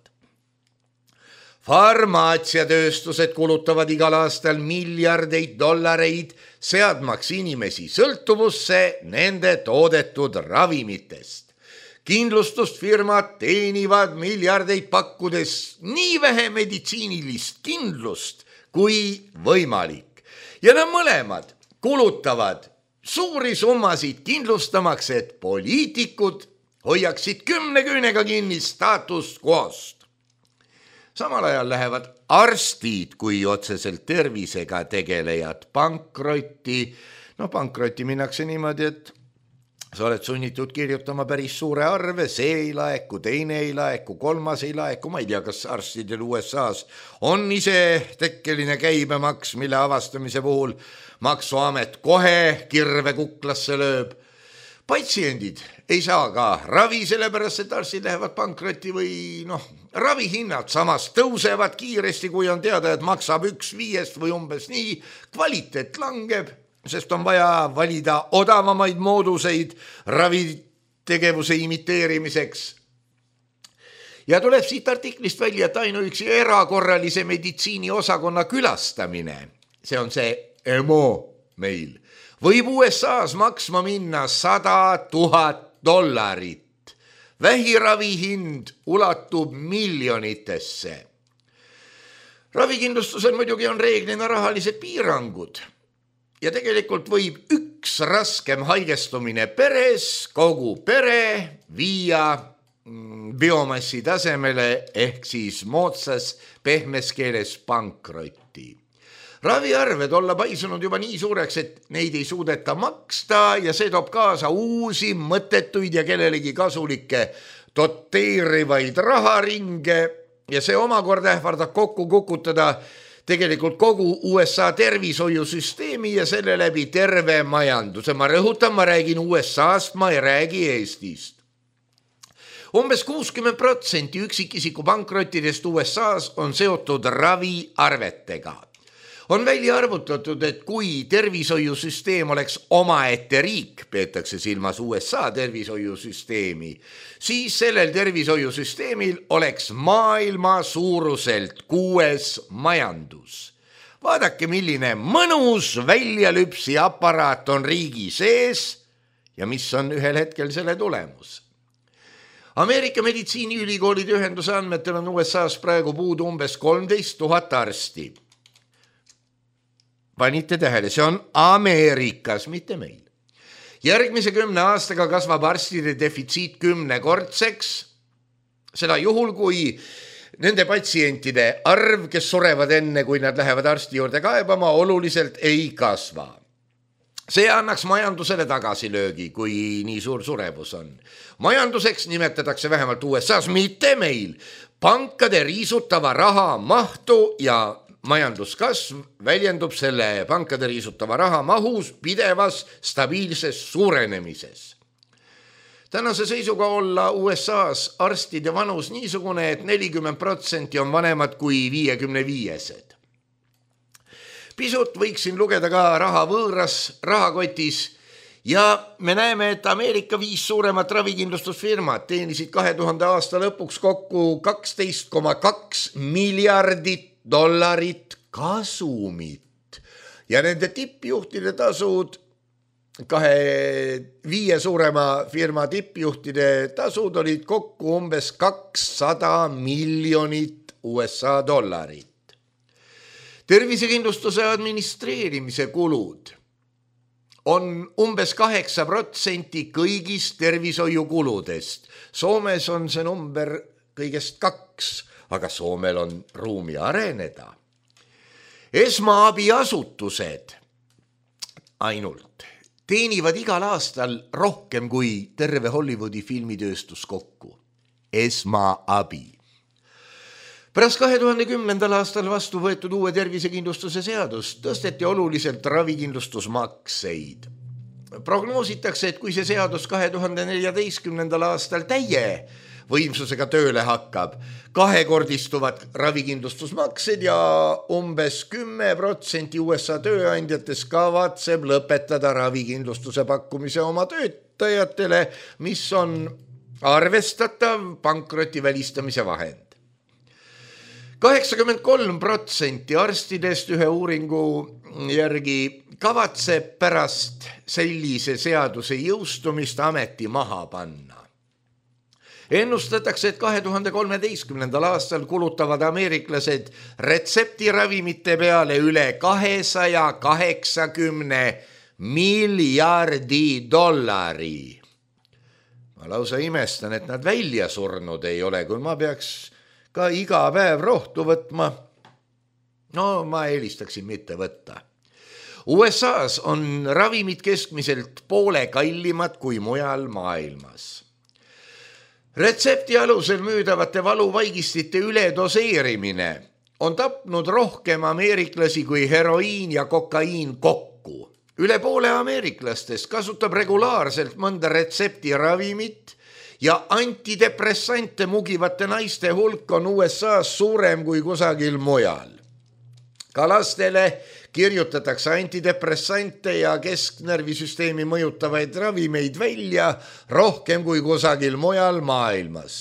Farmaatsiatööstused kulutavad igal aastal miljardeid dollareid, seadmaks inimesi sõltuvusse nende toodetud ravimitest. Kindlustusfirmad teenivad miljardeid pakkudes nii vähe meditsiinilist kindlust kui võimalik. Ja nad mõlemad kulutavad suuri summasid kindlustamaks, et poliitikud hoiaksid 10 küünega kinni status quo'st. Samal ajal lähevad arstid kui otseselt tervisega tegelejad pankrotti. No pankrotti minnakse niimoodi, et sa oled sunnitud kirjutama päris suure arve, see ei laeku, teine ei laeku, kolmas ei laeku. Ma ei tea, kas arstidel USAs on ise tekkeline käibemaks, mille avastamise puhul maksuamet kohe kirve kuklasse lööb. Patsiendid ei saa ka ravi, sellepärast et arstid lähevad pankrotti või ravihinnad samas tõusevad kiiresti, kui on teada, et maksab 1/5 või umbes nii, kvaliteet langeb, sest on vaja valida odavamaid mooduseid ravitegevuse imiteerimiseks. Ja tuleb siit artiklist välja, et ainuüksi erakorralise meditsiini osakonna külastamine, see on see EMO meil, võib USAs maksma minna $100,000. Vähiravi hind ulatub miljonitesse. Ravikindlustusel muidugi on reeglina rahalised piirangud ja tegelikult võib üks raskem haigestumine peres kogu pere viia biomassi tasemele ehk siis moodsas pehmes keeles pankrotti. Raviarved olla paisunud juba nii suureks, et neid ei suudeta maksta ja see toob kaasa uusi mõttetuid ja kellelegi kasulikke doteerivaid raharinge ja see omakorda ähvardab kokku kukutada tegelikult kogu USA tervishoiusüsteemi ja selle läbi terve majanduse. Ma rõhutan, ma räägin USAst, ma ei räägi Eestist. Umbes 60% üksikisiku pankrottidest USAs on seotud raviarvetega. On välja arvutatud, et kui tervishoiusüsteem oleks omaette riik, peetakse silmas USA tervishoiusüsteemi, siis sellel tervishoiusüsteemil oleks maailma suuruselt 6. majandus. Vaadake, milline mõnus väljalüpsi aparaat on riigi sees ja mis on ühel hetkel selle tulemus. Ameerika meditsiiniülikoolide ühenduse andmetel on USAs praegu puudu umbes 13,000 arsti. Panite tähele, see on Ameerikas, mitte meil. Järgmise 10 aastaga kasvab arstide defitsiit 10-kordseks. Seda juhul, kui nende patsientide arv, kes surevad enne, kui nad lähevad arsti juurde kaebama, oluliselt ei kasva. See annaks majandusele tagasilöögi, kui nii suur surevus on. Majanduseks nimetatakse vähemalt USAs, mitte meil, pankade riisutava raha mahtu ja majanduskasv väljendub selle pankade riisutava raha mahus pidevas stabiilses suurenemises. Tänase seisuga olla USAs arstide vanus niisugune, et 40% on vanemad kui 55-sed. Pisut võiksin lugeda ka raha võõras rahakotis ja me näeme, et Ameerika 5 suuremat ravikindlustusfirmat teenisid 2000 aasta lõpuks kokku $12,2 miljardit kasumit ja nende tippjuhtide tasud, 5 suurema firma tippjuhtide tasud olid kokku umbes $200 miljonit. Tervisekindlustuse administreerimise kulud on umbes 8% kõigist tervishoiukuludest. Soomes on see number kõigest 2%. Aga Soomel on ruumi areneda. Esmaabiasutused ainult teenivad igal aastal rohkem kui terve Hollywoodi filmitööstus kokku. Esmaabi. Pärast 2010. aastal vastu võetud uue tervisekindlustuse seadust tõsteti oluliselt ravikindlustusmakseid. Prognoositakse, et kui see seadus 2014. aastal täie võimsusega tööle hakkab, kahekordistuvad ravikindlustusmaksed ja umbes 10% USA tööandjatest kavatseb lõpetada ravikindlustuse pakkumise oma töötajatele, mis on arvestatav pankroti välistamise vahend. 83% arstidest ühe uuringu järgi kavatseb pärast sellise seaduse jõustumist ameti maha panna. Ennustatakse, et 2013. aastal kulutavad ameeriklased retseptiravimite peale üle $280 miljardi. Ma lausa imestan, et nad välja surnud ei ole, kui ma peaks ka iga päev rohtu võtma. No ma eelistaksin mitte võtta. USAs on ravimid keskmiselt poole kallimad kui mujal maailmas. Retsepti alusel müüdavate valuvaigistite üledoseerimine on tapnud rohkem ameeriklasi kui heroiin ja kokaiin kokku. Üle poole ameeriklastest kasutab regulaarselt mõnda retsepti ravimit ja antidepressante mugivate naiste hulk on USAs suurem kui kusagil mujal. Ka lastele kirjutatakse antidepressante ja kesknärvisüsteemi mõjutavaid ravimeid välja rohkem kui kusagil mujal maailmas.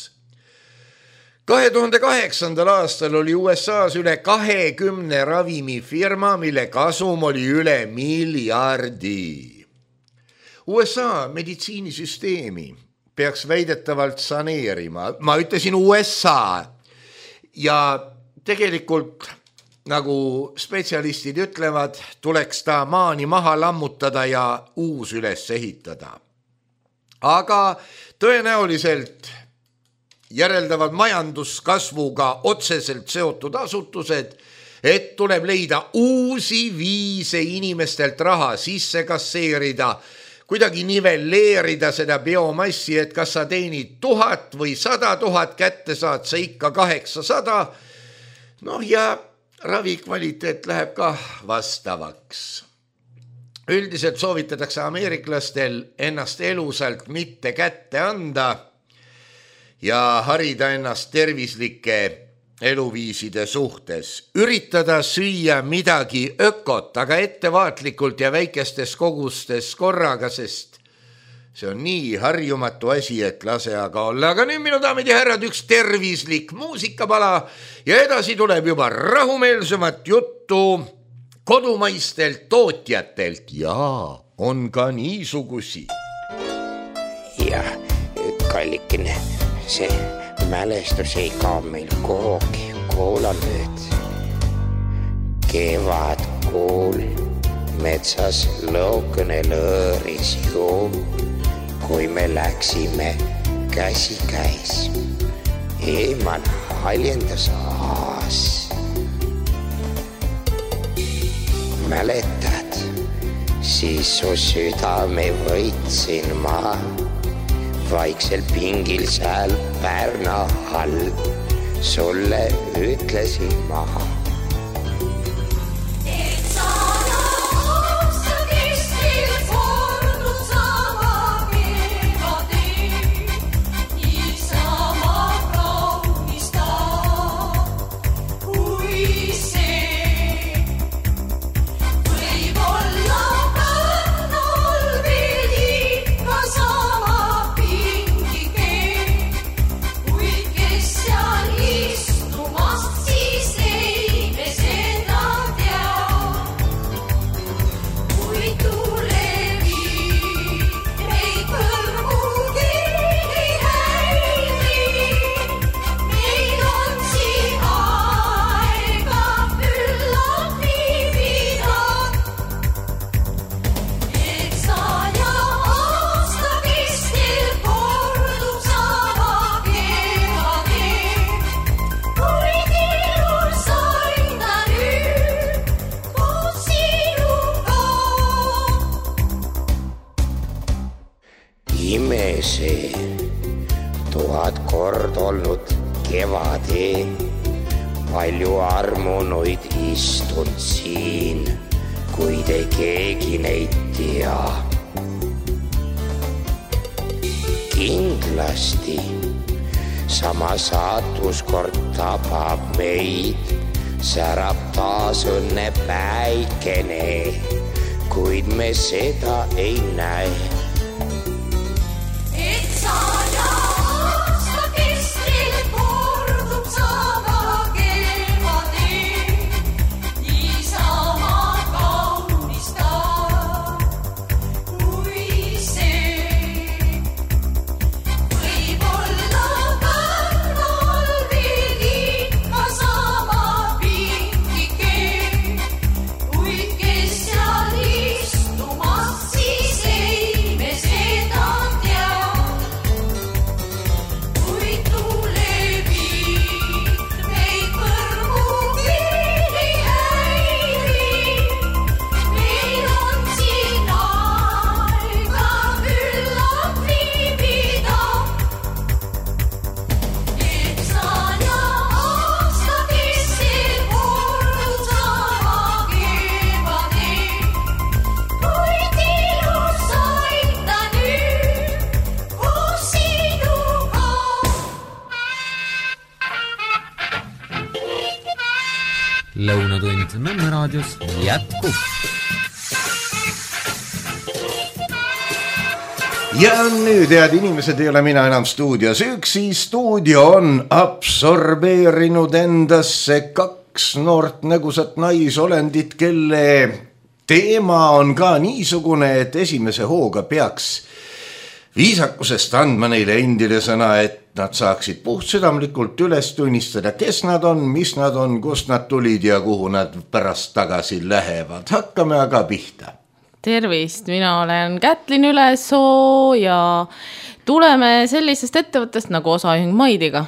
2008. aastal oli USAs üle 20 ravimifirma, mille kasum oli üle miljardi. USA meditsiinisüsteemi peaks väidetavalt saneerima. Ma ütlesin USA ja tegelikult nagu spetsialistid ütlevad, tuleks ta maani maha lammutada ja uus üles ehitada. Aga tõenäoliselt järeldavad majanduskasvuga otseselt seotud asutused, et tuleb leida uusi viise inimestelt raha sisse kasseerida, kuidagi nivelleerida seda biomassi, et kas sa teenid 1000 või 100 000, kätte saad sa ikka 800, ja ravi kvaliteet läheb ka vastavaks. Üldiselt soovitatakse ameeriklastel ennast elusalt mitte kätte anda ja harida ennast tervislike eluviiside suhtes. Üritada süüa midagi ökot, aga ettevaatlikult ja väikestes kogustes korraga, sest see on nii harjumatu asi, et lase aga olla. Aga nüüd, minu daamid ja härrad, üks tervislik muusikapala ja edasi tuleb juba rahumeelsemat juttu kodumaistelt tootjatelt. Ja on ka niisugusi. Jah, kallikene, see mälestus ei kao meil kuhugi. Kuula nüüd. Kevad kuul, metsas lõukene lõõris ju. Kui me läksime käsi käis, eemal haljendas aas. Mäletad, siis su südame võitsin ma, vaiksel pingil seal Pärna all, sulle ütlesin ma. See 1000 kord olnud kevade, palju armunuid istun siin, kuid ei keegi neid tea. Kindlasti sama saatus kord tabab meid, särab taas õnne päikene, kuid me seda ei näe. Kui kes seal istumas, siis ei Nõmme raadios jätkub. Ja nüüd, head inimesed, ei ole mina enam stuudios üksi. Stuudio on absorbeerinud endasse 2 noort nägusat naisolendit, kelle teema on ka niisugune, et esimese hooga peaks viisakusest andma neile endile sõna, et nad saaksid puhtsüdamlikult üles tunnistada, kes nad on, mis nad on, kust nad tulid ja kuhu nad pärast tagasi lähevad. Hakkame aga pihta. Tervist, mina olen Kätlin Ülesoo ja tuleme sellisest ettevõttest nagu Osaühing Maidiga.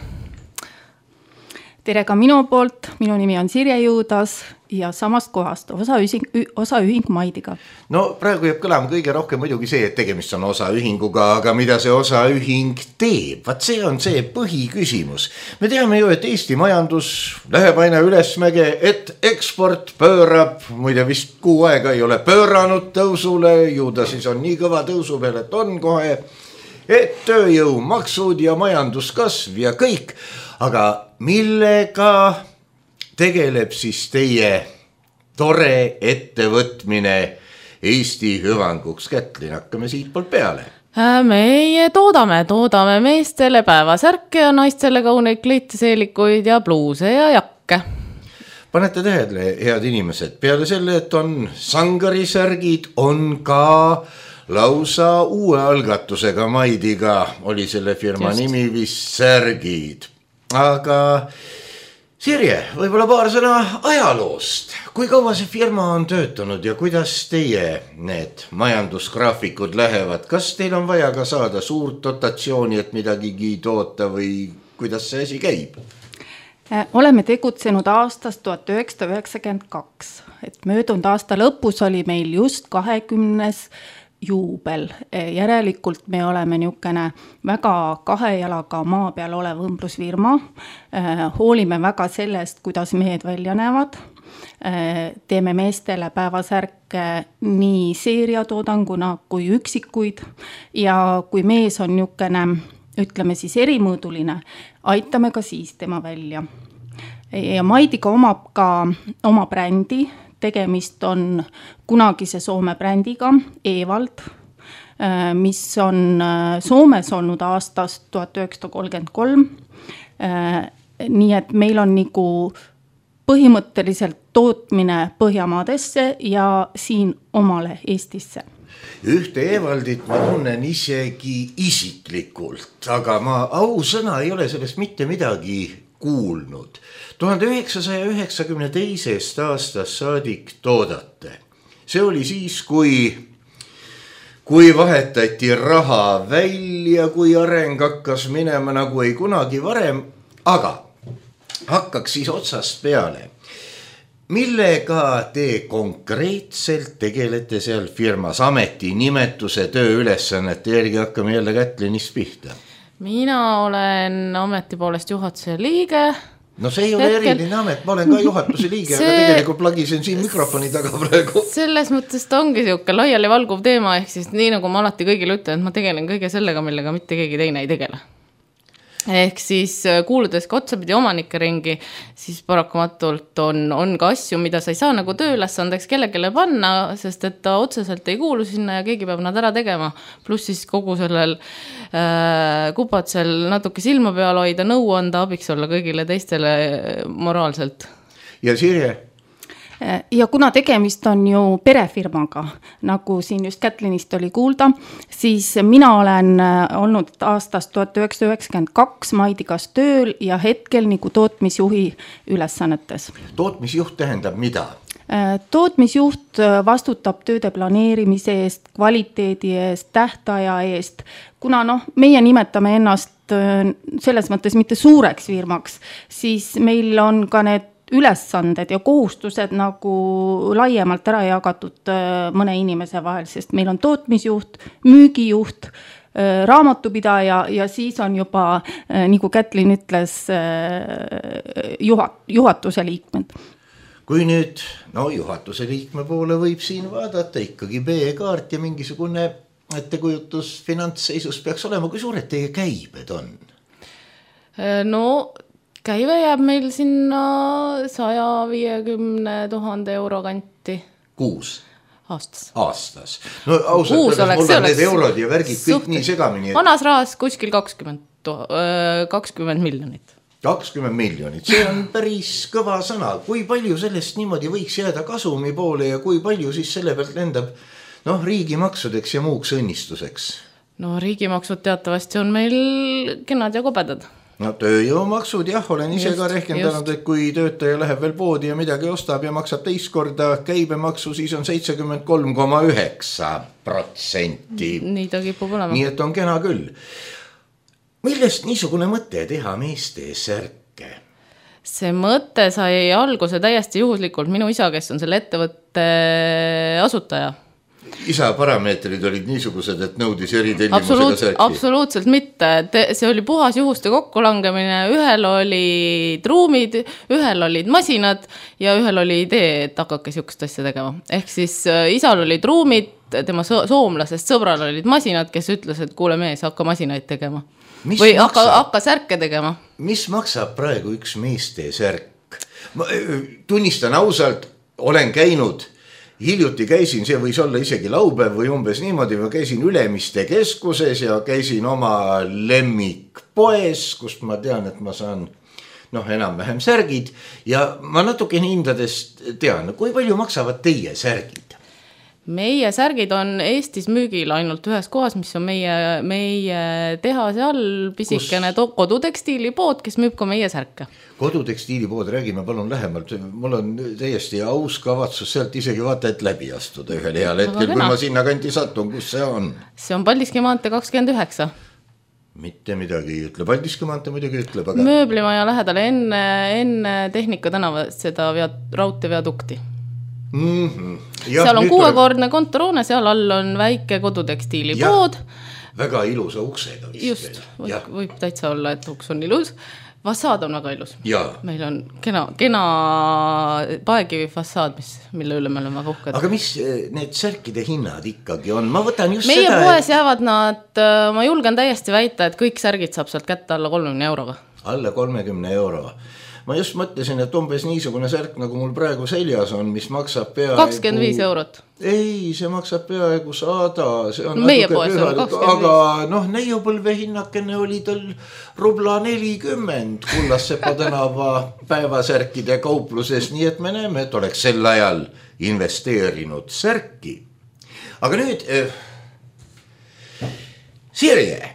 Tere ka minu poolt, minu nimi on Sirje Juudas ja samast kohast Osaühing Maidiga. No praegu jääb kõlama kõige rohkem muidugi see, et tegemist on osaühinguga, aga mida see osaühing teeb? Vaat see on see põhiküsimus. Me teame ju, et Eesti majandus läheb aina ülesmäge, et eksport pöörab, muide vist kuu aega ei ole pööranud tõusule, ju ta siis on nii kõva tõusu peal, et on kohe, et tööjõu maksud ja majanduskasv ja kõik. Aga millega tegeleb siis teie tore ettevõtmine Eesti hüvanguks? Kätlin, hakkame siit poolt peale. Meie toodame meestele päevasärke ja naistele kauneid kleitiseelikuid ja pluuse ja jakke. Panete tähele, head inimesed, peale selle, et on sangarisärgid, on ka lausa uue algatusega Maidiga, oli selle firma nimi vist Särgid. Aga Sirje, võib-olla paar sõna ajaloost. Kui kaua see firma on töötanud ja kuidas teie need majandusgraafikud lähevad? Kas teil on vaja ka saada suurt dotatsiooni, et midagigi toota või kuidas see asi käib? Oleme tegutsenud aastast 1992. Et möödunud aasta lõpus oli meil just 20. juubel. Järelikult me oleme niisugune väga 2 jalaga maa peal olev õmblusfirma. Hoolime väga sellest, kuidas mehed välja näevad. Teeme meestele päevasärke nii seeriatoodanguna kui üksikuid. Ja kui mees on niisugune, ütleme siis erimõõduline, aitame ka siis tema välja. Ja Maidiga omab ka oma brändi. Tegemist on kunagise Soome brändiga Evald, mis on Soomes olnud aastast 1933. Nii et meil on nagu põhimõtteliselt tootmine Põhjamaadesse ja siin omale Eestisse. Ühte Evaldit ma tunnen isegi isiklikult, aga ma ausõna ei ole sellest mitte midagi kuulnud. 1992. aastast saadik toodate. See oli siis, kui vahetati raha välja, kui areng hakkas minema nagu ei kunagi varem, aga hakkaks siis otsast peale. Millega te konkreetselt tegelete seal firmas? Ameti, nimetuse, tööülesannete järgi hakkame jälle Kätlinist pihta. Mina olen ameti poolest juhatuse liige. No see ei ole eriline amet, ma olen ka juhatuse liige, aga tegelikult plagisen siin mikrofoni taga praegu. Selles mõttes ta ongi siuke laiali valguv teema, ehk siis nii nagu ma alati kõigile ütlen, et ma tegelen kõige sellega, millega mitte keegi teine ei tegele. Ehk siis kuuludes ka otsapidi omanike ringi, siis parakumatult on ka asju, mida sa ei saa nagu tööülesandeks kellelegi panna, sest et ta otseselt ei kuulu sinna ja keegi peab nad ära tegema. Pluss siis kogu sellel kupatsel natuke silma peal hoida, nõu anda, abiks olla kõigile teistele moraalselt. Ja Sirje? Ja kuna tegemist on ju perefirmaga, nagu siin just Kätlinist oli kuulda, siis mina olen olnud aastast 1992 Maidigas tööl ja hetkel nagu tootmisjuhi ülesannetes. Tootmisjuht tähendab mida? Tootmisjuht vastutab tööde planeerimise eest, kvaliteedi eest, tähtaja eest. Kuna meie nimetame ennast selles mõttes mitte suureks firmaks, siis meil on ka need ülesanded ja kohustused nagu laiemalt ära jagatud mõne inimese vahel, sest meil on tootmisjuht, müügijuht, raamatupidaja ja siis on juba, nagu Kätlin ütles, juhatuse liikmed. Kui nüüd juhatuse liikme poole võib siin vaadata ikkagi B-kaart ja mingisugune ettekujutus finantsseisus peaks olema, kui suured teie käibed on? No käive jääb meil sinna 150 000 euro kanti. Kuus? Aastas. No ausalt öeldes mul on need eurod ja värgid kõik nii segamini. Vanas rahas kuskil 20 miljonit. 20 miljonit, see on päris kõva sõna. Kui palju sellest niimoodi võiks jääda kasumi poole ja kui palju siis selle pealt lendab riigimaksudeks ja muuks õnnistuseks? No riigimaksud teatavasti on meil kenad ja kobedad. No tööjõumaksud, jah, olen ise ka rehkendanud, et kui töötaja läheb veel poodi ja midagi ostab ja maksab teist korda käibemaksu, siis on 73,9%. Nii ta kipub olema. Nii et on kena küll. Millest niisugune mõte teha meeste särke? See mõte sai alguse täiesti juhuslikult minu isa, kes on selle ettevõtte asutaja. Isa parameetrid olid niisugused, et nõudis eritellimusega särki? Absoluutselt mitte. See oli puhas juhuste kokkulangemine. Ühel olid ruumid, ühel olid masinad ja ühel oli idee, et hakake siukest asja tegema. Ehk siis isal olid ruumid, tema soomlasest sõbral olid masinad, kes ütles, et kuule mees, hakka masinaid tegema. Või hakka särke tegema. Mis maksab praegu üks meeste särk? Ma tunnistan ausalt, olen käinud... Hiljuti käisin, see võis olla isegi laupäev või umbes niimoodi, ma käisin Ülemiste keskuses ja käisin oma lemmikpoes, kust ma tean, et ma saan enam-vähem särgid ja ma natuke hindadest tean, kui palju maksavad teie särgid? Meie särgid on Eestis müügil ainult ühes kohas, mis on meie tehase all pisikene kodutekstiilipood, kes müüb ka meie särke. Kodutekstiilipood, räägime palun lähemalt. Mul on täiesti aus kavatsus sealt isegi vaata, et läbi astuda ühel heal hetkel, kui ma sinna kanti satun, kus see on? See on Paldiski maantee 29. Mitte midagi ei ütle, Paldiski maantee muidugi ütleb, aga... Mööblimaja lähedale enne Tehnika tänava seda raudteeviadukti. Ja, seal on 6-kordne kontorhoone, seal all on väike kodutekstiilipood. Väga ilusa uksega vist. Just, võib täitsa olla, et uks on ilus. Fassaad on väga ilus. Meil on kena paekivi fassaad, mille üle me oleme väga uhked. Aga mis need särkide hinnad ikkagi on? Ma võtan just meie poes jäävad nad, ma julgen täiesti väita, et kõik särgid saab sealt kätte alla 30 euroga. Alla 30 euro. Ma just mõtlesin, et umbes niisugune särk, nagu mul praegu seljas on, mis maksab peaaegu... 25 eurot. Ei, see maksab peaaegu 100. See on meie poes on 25. Aga neiupõlve hinnakene oli tal rubla 40 Kullassepa tänava päevasärkide kaupluses, nii et me näeme, et oleks sel ajal investeerinud särki. Aga nüüd, Sirje,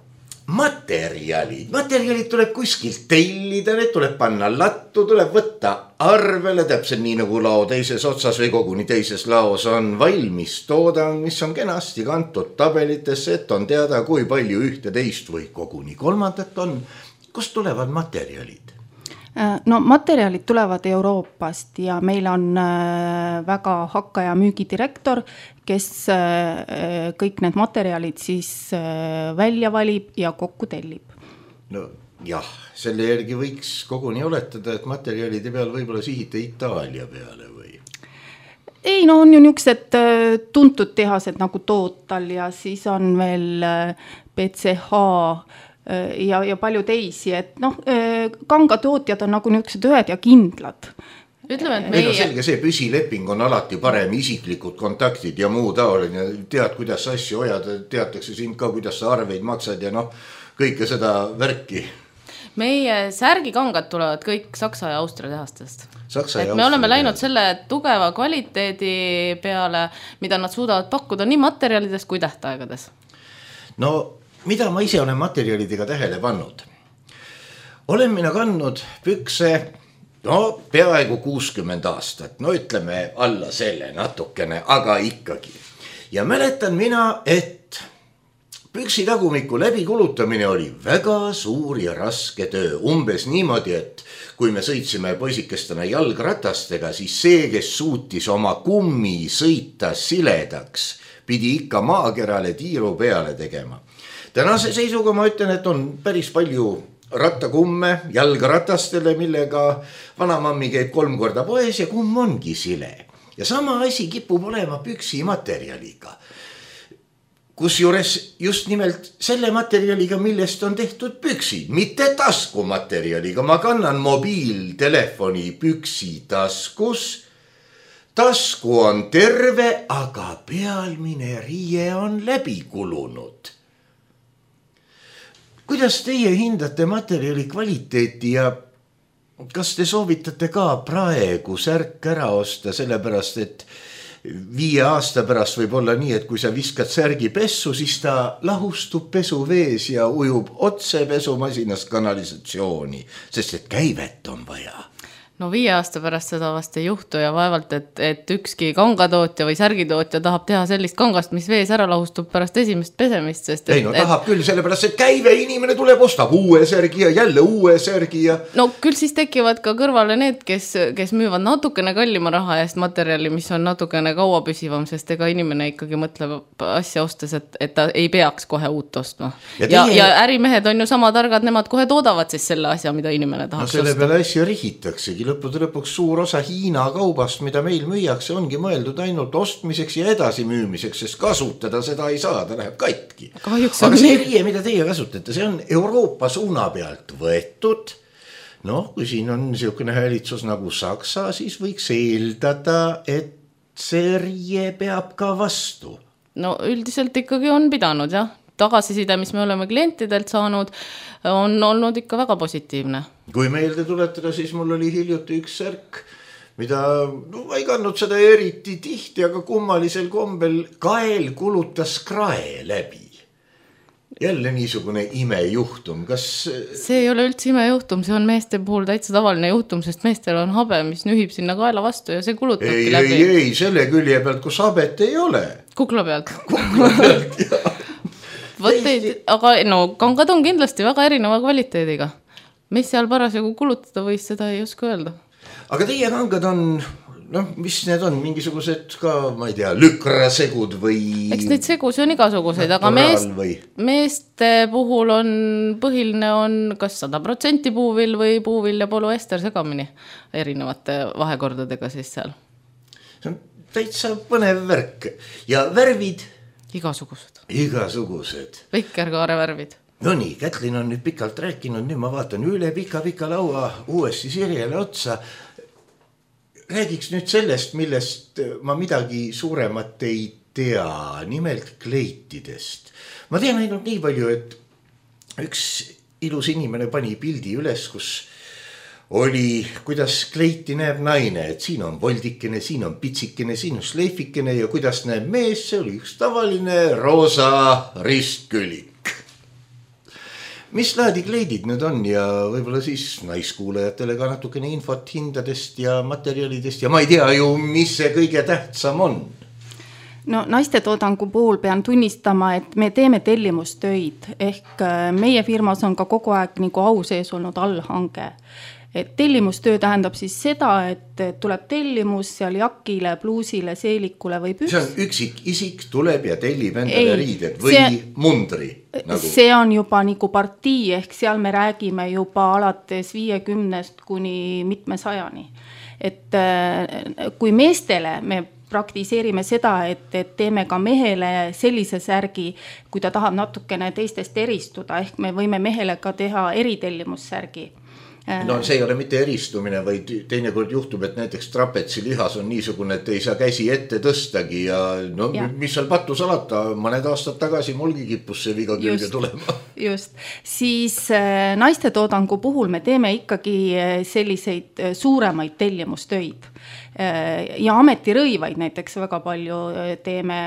materjalid tuleb kuskilt tellida, need tuleb panna lattu, tuleb võtta arvele, täpselt nii nagu lao teises otsas või koguni teises laos on valmis toodang, mis on kenasti kantud tabelitesse, et on teada, kui palju ühte teist või koguni kolmandat on. Kust tulevad materjalid? No materjalid tulevad Euroopast ja meil on väga hakkaja müügidirektor, kes kõik need materjalid siis välja valib ja kokku tellib. No jah, selle järgi võiks koguni oletada, et materjalide peal võib-olla sihite Itaalia peale või? Ei, no on ju niisugused tuntud tehased nagu Total ja siis on veel PCH ja palju teisi, et kangatootjad on nagu niisugused ühed ja kindlad. Ütleme, et meie... selge, see püsileping on alati parem, isiklikud kontaktid ja muu taoline, tead, kuidas asju hoiada, teatakse sind ka, kuidas sa arveid maksad ja kõike seda värki. Meie särgikangad tulevad kõik Saksa ja Austria tehastest. Me oleme läinud selle tugeva kvaliteedi peale, mida nad suudavad pakkuda nii materjalides kui tähtaegades. No, mida ma ise olen materjalidega tähele pannud? Olen mina kandnud pükse peaaegu 60 aastat, ütleme alla selle natukene, aga ikkagi. Ja mäletan mina, et püksi tagumiku läbikulutamine oli väga suur ja raske töö. Umbes niimoodi, et kui me sõitsime poisikestena jalgratastega, siis see, kes suutis oma kummi sõita siledaks, pidi ikka maakerale tiiru peale tegema. Tänase seisuga ma ütlen, et on päris palju rattakumme jalgratastele, millega vanamammi käib 3 korda poes ja kumm ongi sile. Ja sama asi kipub olema püksi materjaliga. kusjuures just nimelt selle materjaliga, millest on tehtud püksid, mitte taskumaterjaliga. Ma kannan mobiiltelefoni püksi taskus. Tasku on terve, aga pealmine riie on läbi kulunud. Kuidas teie hindate materjali kvaliteeti ja kas te soovitate ka praegu särk ära osta, sellepärast et 5 aasta pärast võib olla nii, et kui sa viskad särgi pessu, siis ta lahustub pesuvees ja ujub otse pesumasinast kanalisatsiooni, sest et käivet on vaja. No 5 aasta pärast seda vast ei juhtu ja vaevalt, et ükski kangatootja või särgitootja tahab teha sellist kangast, mis vees ära lahustub pärast esimest pesemist, sest ei, no tahab küll, sellepärast, et käive inimene tuleb, ostab uue särgi ja jälle uue särgi ja... No küll siis tekivad ka kõrvale need, kes müüvad natukene kallima raha eest materjali, mis on natukene kaua püsivam, sest ega inimene ikkagi mõtleb asja ostes, et ta ei peaks kohe uut ostma. Ja ärimehed on ju sama targad, nemad kohe toodavad siis selle asja, mida inimene tahaks osta. No selle peale asja rihitaksegi. Lõppude lõpuks suur osa Hiina kaubast, mida meil müüakse, ongi mõeldud ainult ostmiseks ja edasi müümiseks, sest kasutada seda ei saa, ta läheb katki. Aga see riie, mida teie kasutate, see on Euroopa suuna pealt võetud. Noh, kui siin on niisugune häälitsus nagu Saksa, siis võiks eeldada, et see riie peab ka vastu. No üldiselt ikkagi on pidanud, jah. Tagasiside, mis me oleme klientidelt saanud, on olnud ikka väga positiivne. Kui meelde tuletada, siis mul oli hiljuti üks särk, mida ma ei kandnud seda eriti tihti, aga kummalisel kombel kael kulutas krae läbi. Jälle niisugune imejuhtum. Kas... See ei ole üldse imejuhtum, see on meeste puhul täitsa tavaline juhtum, sest meestel on habe, mis nühib sinna kaela vastu ja see kulutabki läbi. Ei, selle külje pealt, kus habet ei ole. Kukla pealt, jah. Aga no kangad on kindlasti väga erineva kvaliteediga. Mis seal parasjagu kulutada võis, seda ei oska öelda. Aga teie kangad on, mis need on, mingisugused ka, ma ei tea, lükrasegud või... Eks neid segusi on igasuguseid, aga meeste puhul on põhiline on kas 100% puuvill või puuvill ja polüester segamini erinevate vahekordadega siis seal. See on täitsa põnev värk ja värvid... Igasugused. Vikerkaare värvid. No nii, Kätlin on nüüd pikalt rääkinud, nüüd ma vaatan üle pika laua uuesti Sirjele otsa. Räägiks nüüd sellest, millest ma midagi suuremat ei tea, nimelt kleitidest. Ma tean ainult nii palju, et üks ilus inimene pani pildi üles, kus oli, kuidas kleiti näeb naine, et siin on voldikene, siin on pitsikene, siin on sleifikene ja kuidas näeb mees, see oli üks tavaline roosa ristkülik. Mis laadi kleidid need on ja võib-olla siis naiskuulajatele ka natukene infot hindadest ja materjalidest ja ma ei tea ju, mis see kõige tähtsam on. No naiste toodangu puhul pean tunnistama, et me teeme tellimustöid ehk meie firmas on ka kogu aeg nagu au sees olnud allhange. Et tellimustöö tähendab siis seda, et tuleb tellimus seal jakile, pluusile, seelikule või püks. See on üksik isik tuleb ja tellib endale riided või mundri. Nagu. See on juba nagu partii, ehk seal me räägime juba alates 50 kuni mitme sajani. Et kui meestele me praktiseerime seda, et teeme ka mehele sellise särgi, kui ta tahab natukene teistest eristuda, ehk me võime mehele ka teha eritellimussärgi. No see ei ole mitte eristumine, vaid teinekord juhtub, et näiteks trapetsi lihas on niisugune, et ei saa käsi ette tõstagi ja no mis seal pattu salata, mõned aastad tagasi mulgi kippus see viga külge tulema. Just, siis naiste toodangu puhul me teeme ikkagi selliseid suuremaid tellimustöid ja ametirõivaid näiteks väga palju teeme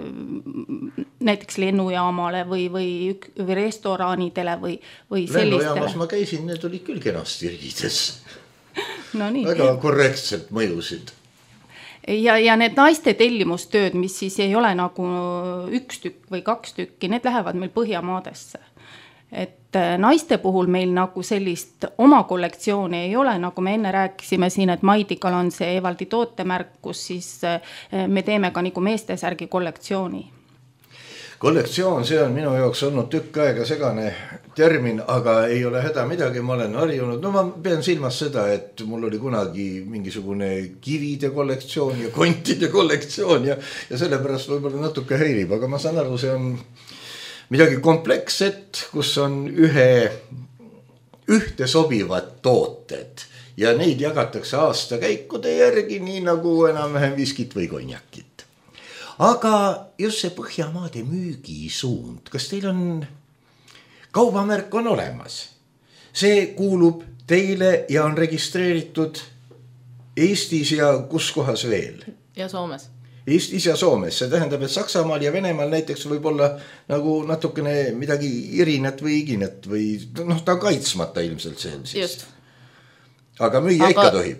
näiteks lennujaamale või restoranidele või sellistele. Lennujaamas ma käisin, need olid küll kenasti riides. No nii. Väga korrektselt mõjusid. Ja need naiste tellimustööd, mis siis ei ole nagu 1 tükk või 2 tükki, need lähevad meil Põhjamaadesse. Et naiste puhul meil nagu sellist oma kollektsiooni ei ole, nagu me enne rääkisime siin, et Maidikal on see Evaldi tootemärk, kus siis me teeme ka nagu meestesärgi kollektsiooni. Kollektsioon, see on minu jaoks olnud tükk aega segane termin, aga ei ole häda midagi, ma olen harjunud. No ma pean silmas seda, et mul oli kunagi mingisugune kivide kollektsioon ja kontide kollektsioon ja sellepärast võib-olla natuke häirib, aga ma saan aru, see on midagi kompleksset, kus on ühte sobivad tooted ja neid jagatakse aastakäikude järgi, nii nagu enam-vähem viskit või konjakit. Aga just see Põhjamaade müügisuund, kas teil on kaubamärk on olemas? See kuulub teile ja on registreeritud Eestis ja kus kohas veel? Ja Soomes. Eestis ja Soomes, see tähendab, et Saksamaal ja Venemaal näiteks võib olla nagu natukene midagi irinet või iginet või ta on kaitsmata ilmselt see siis. Just. Aga müüa ikka tohib?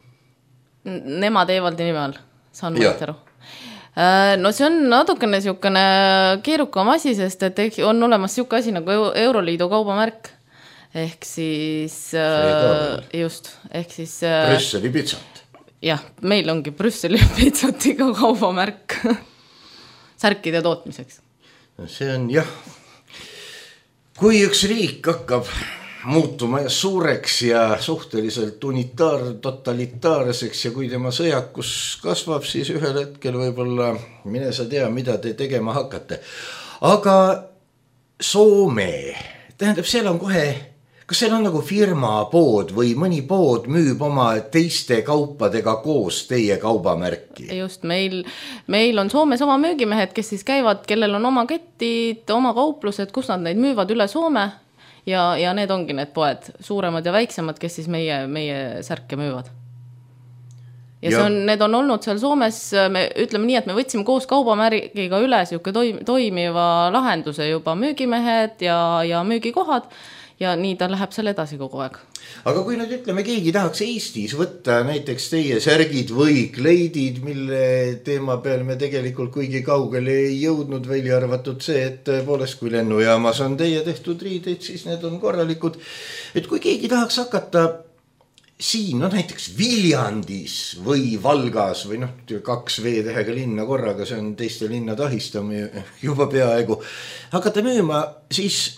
Nemad Eevaldi nime all, saan ma aru. No see on natukene siukene keerukam asi, sest et on olemas siuke asi nagu Euroliidu kaubamärk. Ehk siis just, ehk siis Brüsseli pitsat. Jah, meil ongi Brüsseli pitsatiga kaubamärk särkide tootmiseks. See on jah, kui üks riik hakkab muutuma suureks ja suhteliselt totalitaarseks ja kui tema sõjakus kasvab, siis ühel hetkel võib-olla mine sa tea, mida te tegema hakkate. Aga Soome, tähendab, seal on kohe, kas seal on nagu firma pood või mõni pood müüb oma teiste kaupadega koos teie kaubamärki? Just, meil on Soomes oma müügimehed, kes siis käivad, kellel on oma kettid, oma kauplused, kus nad neid müüvad üle Soome ja need ongi need poed, suuremad ja väiksemad, kes siis meie särke müüvad. Ja need on olnud seal Soomes, me ütleme nii, et me võtsime koos kaubamärgiga üle siuke toimiva lahenduse juba müügimehed ja müügikohad ja nii ta läheb seal edasi kogu aeg. Aga kui nüüd ütleme, keegi tahaks Eestis võtta näiteks teie särgid või kleidid, mille teema peal me tegelikult kuigi kaugele ei jõudnud, välja arvatud see, et tõepoolest kui lennujaamas on teie tehtud riideid, siis need on korralikud. Et kui keegi tahaks hakata siin, näiteks Viljandis või Valgas või 2 V-tähega linna korraga, see on teiste linnade ahistamine juba peaaegu, hakata müüma, siis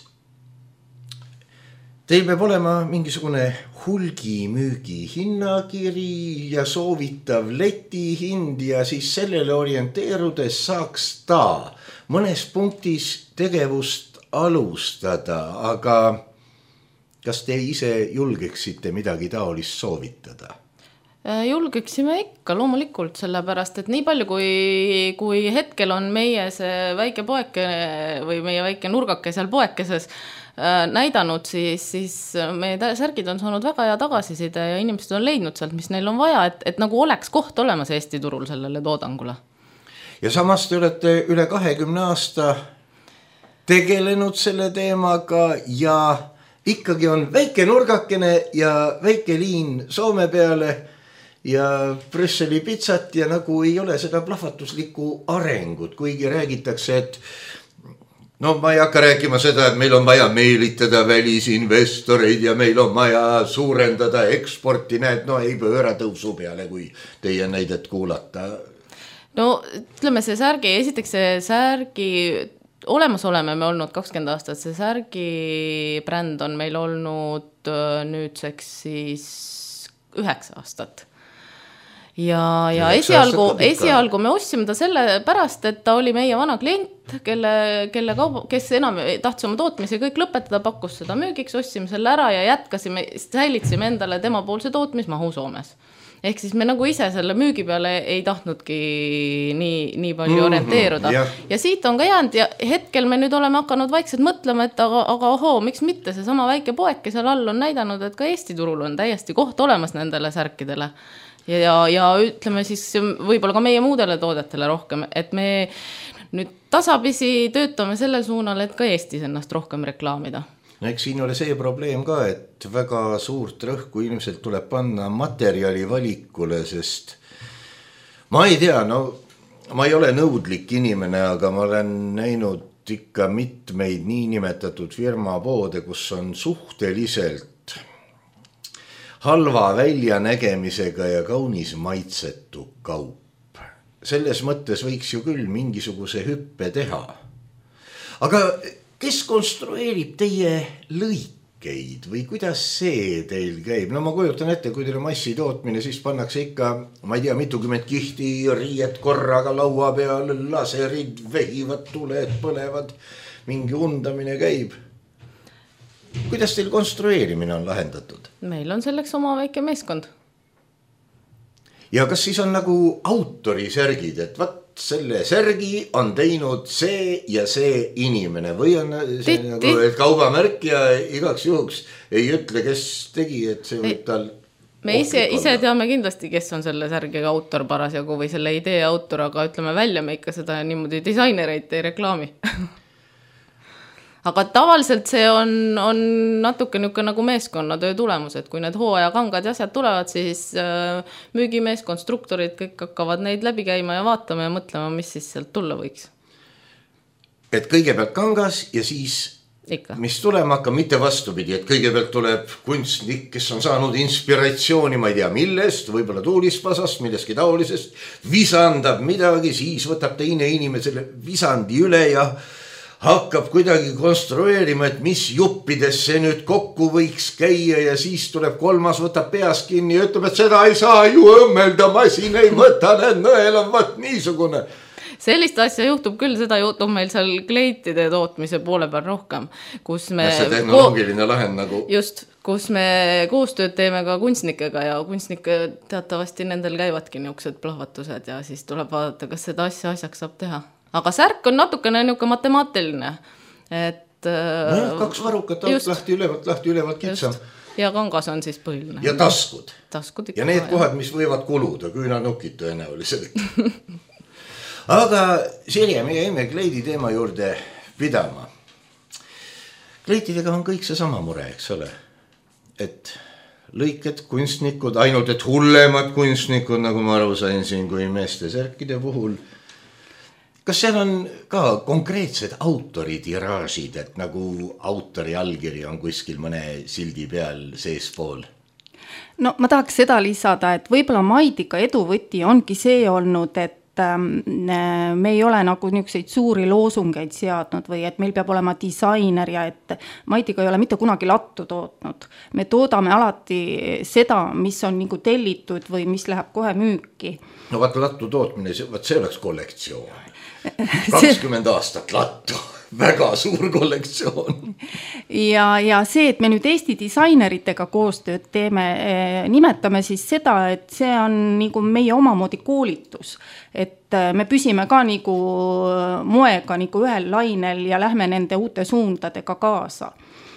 teil peab olema mingisugune hulgimüügi hinnakiri ja soovitav letihind ja siis sellele orienteerudes saaks ta mõnes punktis tegevust alustada, aga kas te ise julgeksite midagi taolist soovitada? Julgeksime ikka loomulikult, sellepärast, et nii palju kui hetkel on meie see väike poeke või meie väike nurgake seal poekeses näidanud, siis meie särgid on saanud väga hea tagasiside ja inimesed on leidnud sealt, mis neil on vaja, et nagu oleks koht olemas Eesti turul sellele toodangule. Ja samas te olete üle 20 aasta tegelenud selle teemaga ja ikkagi on väike nurgakene ja väike liin Soome peale ja Brüsseli pitsat ja nagu ei ole seda plahvatuslikku arengut, kuigi räägitakse, et ma ei hakka rääkima seda, et meil on vaja meelitada välisinvestoreid ja meil on vaja suurendada eksporti, ei pööra tõusu peale, kui teie näidet kuulata. No ütleme see särgi, esiteks see särgi olemas oleme me olnud 20 aastat, see särgi bränd on meil olnud nüüdseks siis 9 aastat. Ja esialgu me ostsime ta selle pärast, et ta oli meie vana klient, kes enam tahtis oma tootmise kõik lõpetada, pakkus seda müügiks, ostsime selle ära ja säilitsime endale tema poolse tootmismahu Soomes. Ehk siis me nagu ise selle müügi peale ei tahtnudki nii palju orienteeruda. Ja siit on ka jäänud ja hetkel me nüüd oleme hakanud vaikselt mõtlema, et aga miks mitte see sama väike poeke seal all on näidanud, et ka Eesti turul on täiesti koht olemas nendele särkidele. Ja ütleme siis võib-olla ka meie muudele toodetele rohkem, et me nüüd tasapisi töötame selle suunal, et ka Eestis ennast rohkem reklaamida. Eks siin ole see probleem ka, et väga suurt rõhku ilmselt tuleb panna materjali valikule, sest ma ei tea, ma ei ole nõudlik inimene, aga ma olen näinud ikka mitmeid niinimetatud firmapoode, kus on suhteliselt halva väljanägemisega ja kaunis maitsetu kaup. Selles mõttes võiks ju küll mingisuguse hüppe teha. Aga kes konstrueerib teie lõikeid või kuidas see teil käib? No ma kujutan ette, kui teil on massitootmine, siis pannakse ikka, ma ei tea, mitukümmend kihti riiet korraga laua peal, laserid vehivad, tuled põlevad, mingi undamine käib. Kuidas teil konstrueerimine on lahendatud? Meil on selleks oma väike meeskond. Ja kas siis on nagu autorisärgid, et vaat selle särgi on teinud see ja see inimene või on see nagu, et kaubamärk ja igaks juhuks ei ütle, kes tegi, et see võib tal... Me ise teame kindlasti, kes on selle särgiga autor parasjagu või selle idee autor, aga ütleme välja me ikka seda niimoodi disainereid ei reklaami. Aga tavaliselt see on natuke niuke nagu meeskonnatöö tulemus, et kui need hooaja kangad ja asjad tulevad, siis müügimees, konstruktorid kõik hakkavad neid läbi käima ja vaatama ja mõtlema, mis siis sealt tulla võiks. Et kõigepealt kangas ja siis ikka. Mis tulema hakkab, mitte vastupidi, et kõigepealt tuleb kunstnik, kes on saanud inspiratsiooni, ma ei tea millest, võib-olla tuulispasast, milleski taolisest, visandab midagi, siis võtab teine inimene selle visandi üle ja hakkab kuidagi konstrueerima, et mis juppides see nüüd kokku võiks käia ja siis tuleb kolmas, võtab peast kinni ja ütleb, et seda ei saa ju õmmelda, masin ei võta, need nõel on vaat niisugune. Sellist asja juhtub küll, seda juhtub meil seal kleitide tootmise poole peal rohkem, kus me... See tehnoloogiline lahend nagu... Just, kus me koostööd teeme ka kunstnikega ja kunstnike teatavasti nendel käivadki niisugused plahvatused ja siis tuleb vaadata, kas seda asjaks saab teha. Aga särk on natukene niuke matemaatiline, et... No, kaks varukat alt lahti, ülevalt kitsam. Ja kangas on siis põhiline. Ja taskud. Ikka, ja need kohad, mis võivad kuluda, küünanukid tõenäoliselt. Aga Sirje, meie emme kleidi teema juurde pidama. Kleitidega on kõik see sama mure, eks ole? Et lõiked, kunstnikud, ainult et hullemad kunstnikud, nagu ma aru sain siin, kui meeste särkide puhul... Kas seal on ka konkreetsed autoritiraažid, et nagu autori allkiri on kuskil mõne sildi peal seespool? No ma tahaks seda lisada, et võib-olla Maidika eduvõti ongi see olnud, et me ei ole nagu niisuguseid suuri loosungeid seadnud või et meil peab olema disainer ja et Maidika ei ole mitte kunagi lattu tootnud. Me toodame alati seda, mis on nagu tellitud või mis läheb kohe müüki. No vaata lattu tootmine, see oleks kollektsioon. 20 aastat lattu, väga suur kollektsioon. Ja see, et me nüüd Eesti disaineritega koostööd teeme, nimetame siis seda, et see on nagu meie omamoodi koolitus. Et me püsime ka nagu moega nagu ühel lainel ja lähme nende uute suundadega kaasa.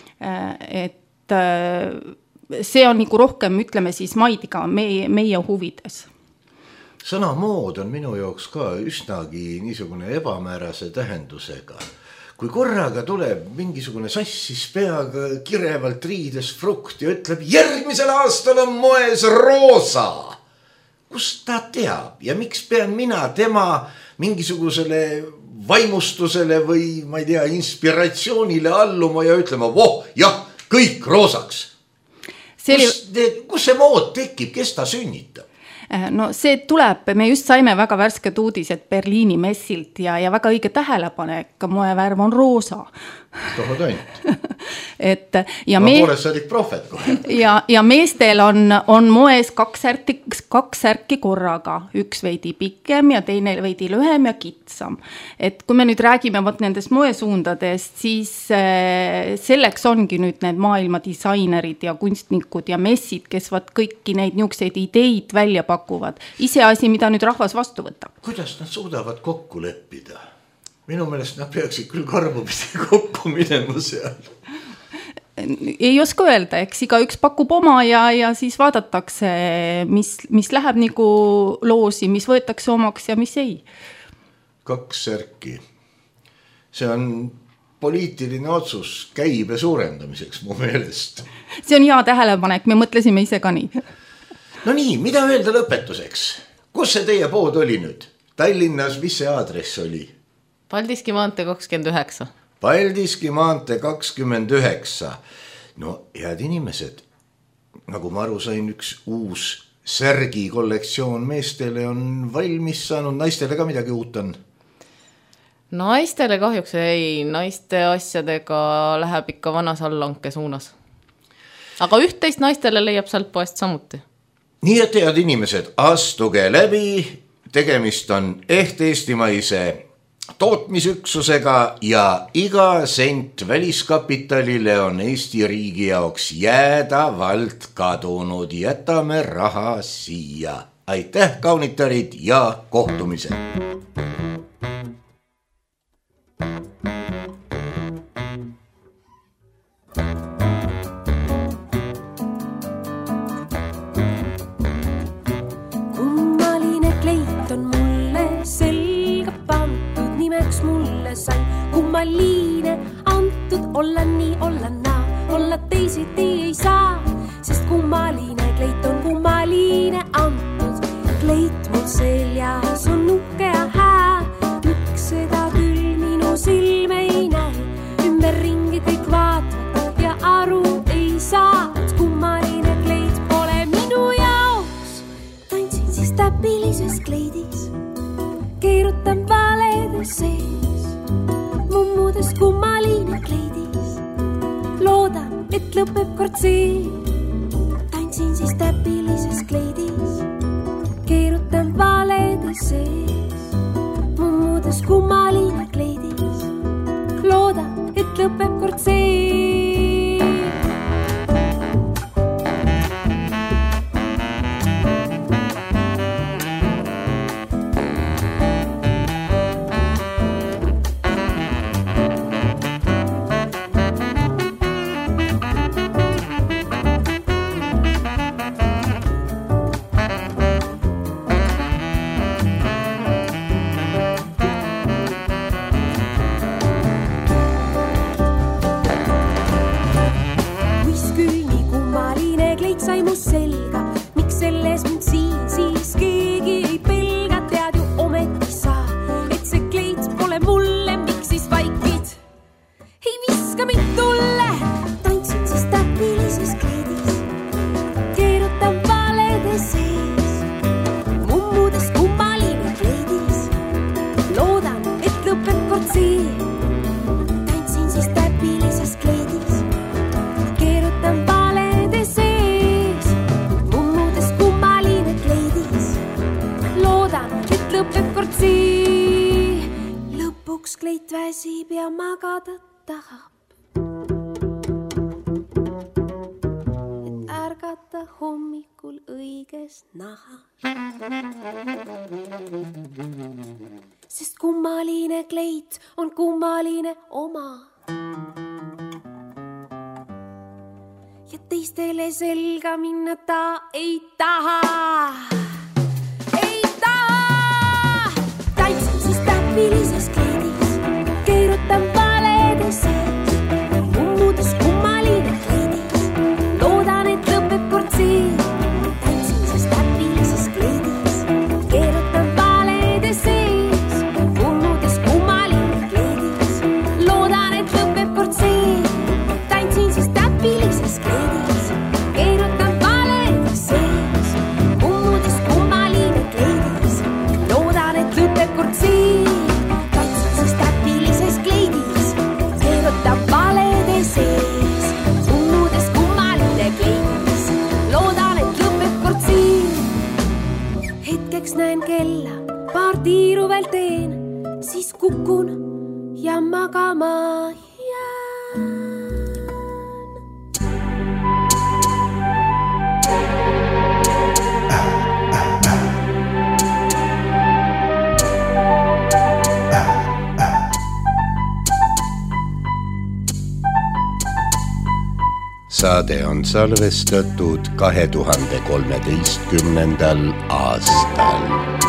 Et see on nagu rohkem, ütleme siis Maidiga meie huvides. Sõna mood on minu jaoks ka üsnagi niisugune ebamäärase tähendusega. Kui korraga tuleb mingisugune sassis peaga kirevalt riides frukt ja ütleb, järgmisel aastal on moes roosa. Kust ta teab ja miks pean mina tema mingisugusele vaimustusele või ma ei tea, inspiratsioonile alluma ja ütlema, voh, jah, kõik roosaks. Kus see mood tekib, kes ta sünnitab? No see tuleb, me just saime väga värsked uudised Berliini messilt ja väga õige tähelepanek, moevärv on roosa. Tohod ainult. Ja poolest saadik prohvet kohe. Ja meestel on moes kaks särki korraga, üks veidi pikem ja teine veidi lühem ja kitsam. Et kui me nüüd räägime nendest moesuundadest, siis selleks ongi nüüd need maailma disainerid ja kunstnikud ja messid, kes kõiki neid niisuguseid ideid välja pakuvad. Iseasi, mida nüüd rahvas vastu võtab. Kuidas nad suudavad kokku leppida? Minu meelest nad peaksid küll karvupidi kokku minema seal. Ei oska öelda, eks igaüks pakub oma ja siis vaadatakse, mis läheb nagu loosi, mis võetakse omaks ja mis ei. Kaks särki. See on poliitiline otsus käibe suurendamiseks mu meelest. See on hea tähelepanek, me mõtlesime ise ka nii. No nii, mida öelda lõpetuseks? Kus see teie pood oli nüüd? Tallinnas, mis see aadress oli? Paldiski maantee 29. Paldiski maantee 29. No head inimesed, nagu ma aru sain, üks uus särgi kollektsioon meestele on valmis saanud, naistele ka midagi uut on? Naistele kahjuks ei, naiste asjadega läheb ikka vana sallanke suunas. Aga üht-teist naistele leiab sealt poest samuti. Nii et head inimesed, astuge läbi, tegemist on eestimaise tootmisüksusega ja iga sent väliskapitalile on Eesti riigi jaoks jäädavalt kadunud. Jätame raha siia. Aitäh, kaunitarid ja kohtumise! Kummaline antud olla nii, olla naa, olla teisiti ei saa, sest kummaline kleit on kummaline antud. Kleit mul seljas on nukke ja hää, miks seda küll minu silm ei näe, ümber ringi kõik vaatavad ja aru ei saa, et kummaline kleit pole minu jaoks. Tantsin siis täpilises kleidis, keerutan valedes sees. Mummudes kummaline kleidis, loodan, et lõpeb kord see. Tantsin siis täpilises kleidis, keerutan valedes sees. Mummudes kummaline kleidis, loodan, et lõpeb kord see. Sest kummaline kleit on kummaline oma. Ja teistele selga minna ta ei taha. Ei taha. Tantsin siis täpilises kleidis, keerutan valedes sees. Mummudes kummaline kleidis, loodan, et lõpeb kord see. Tantsin siis täpilises kleidis, keerutan valedes sees. Mummudes kummaline kleidis, loodan, et lõpeb kord see. Tantsin siis täpilises kleidis, keerutan valedes sees. Mummudes kummaline kleidis, loodan, et lõpeb kord see. Tantsin siis täpilises kleidis, keerutan valedes sees. Mummudes kummaline kleidis, loodan, et lõpeb kord see. Hetkeks näen kella, paar tiiru veel teen, siis kukun ja magama jään. Saade on salvestatud 2013. aastal.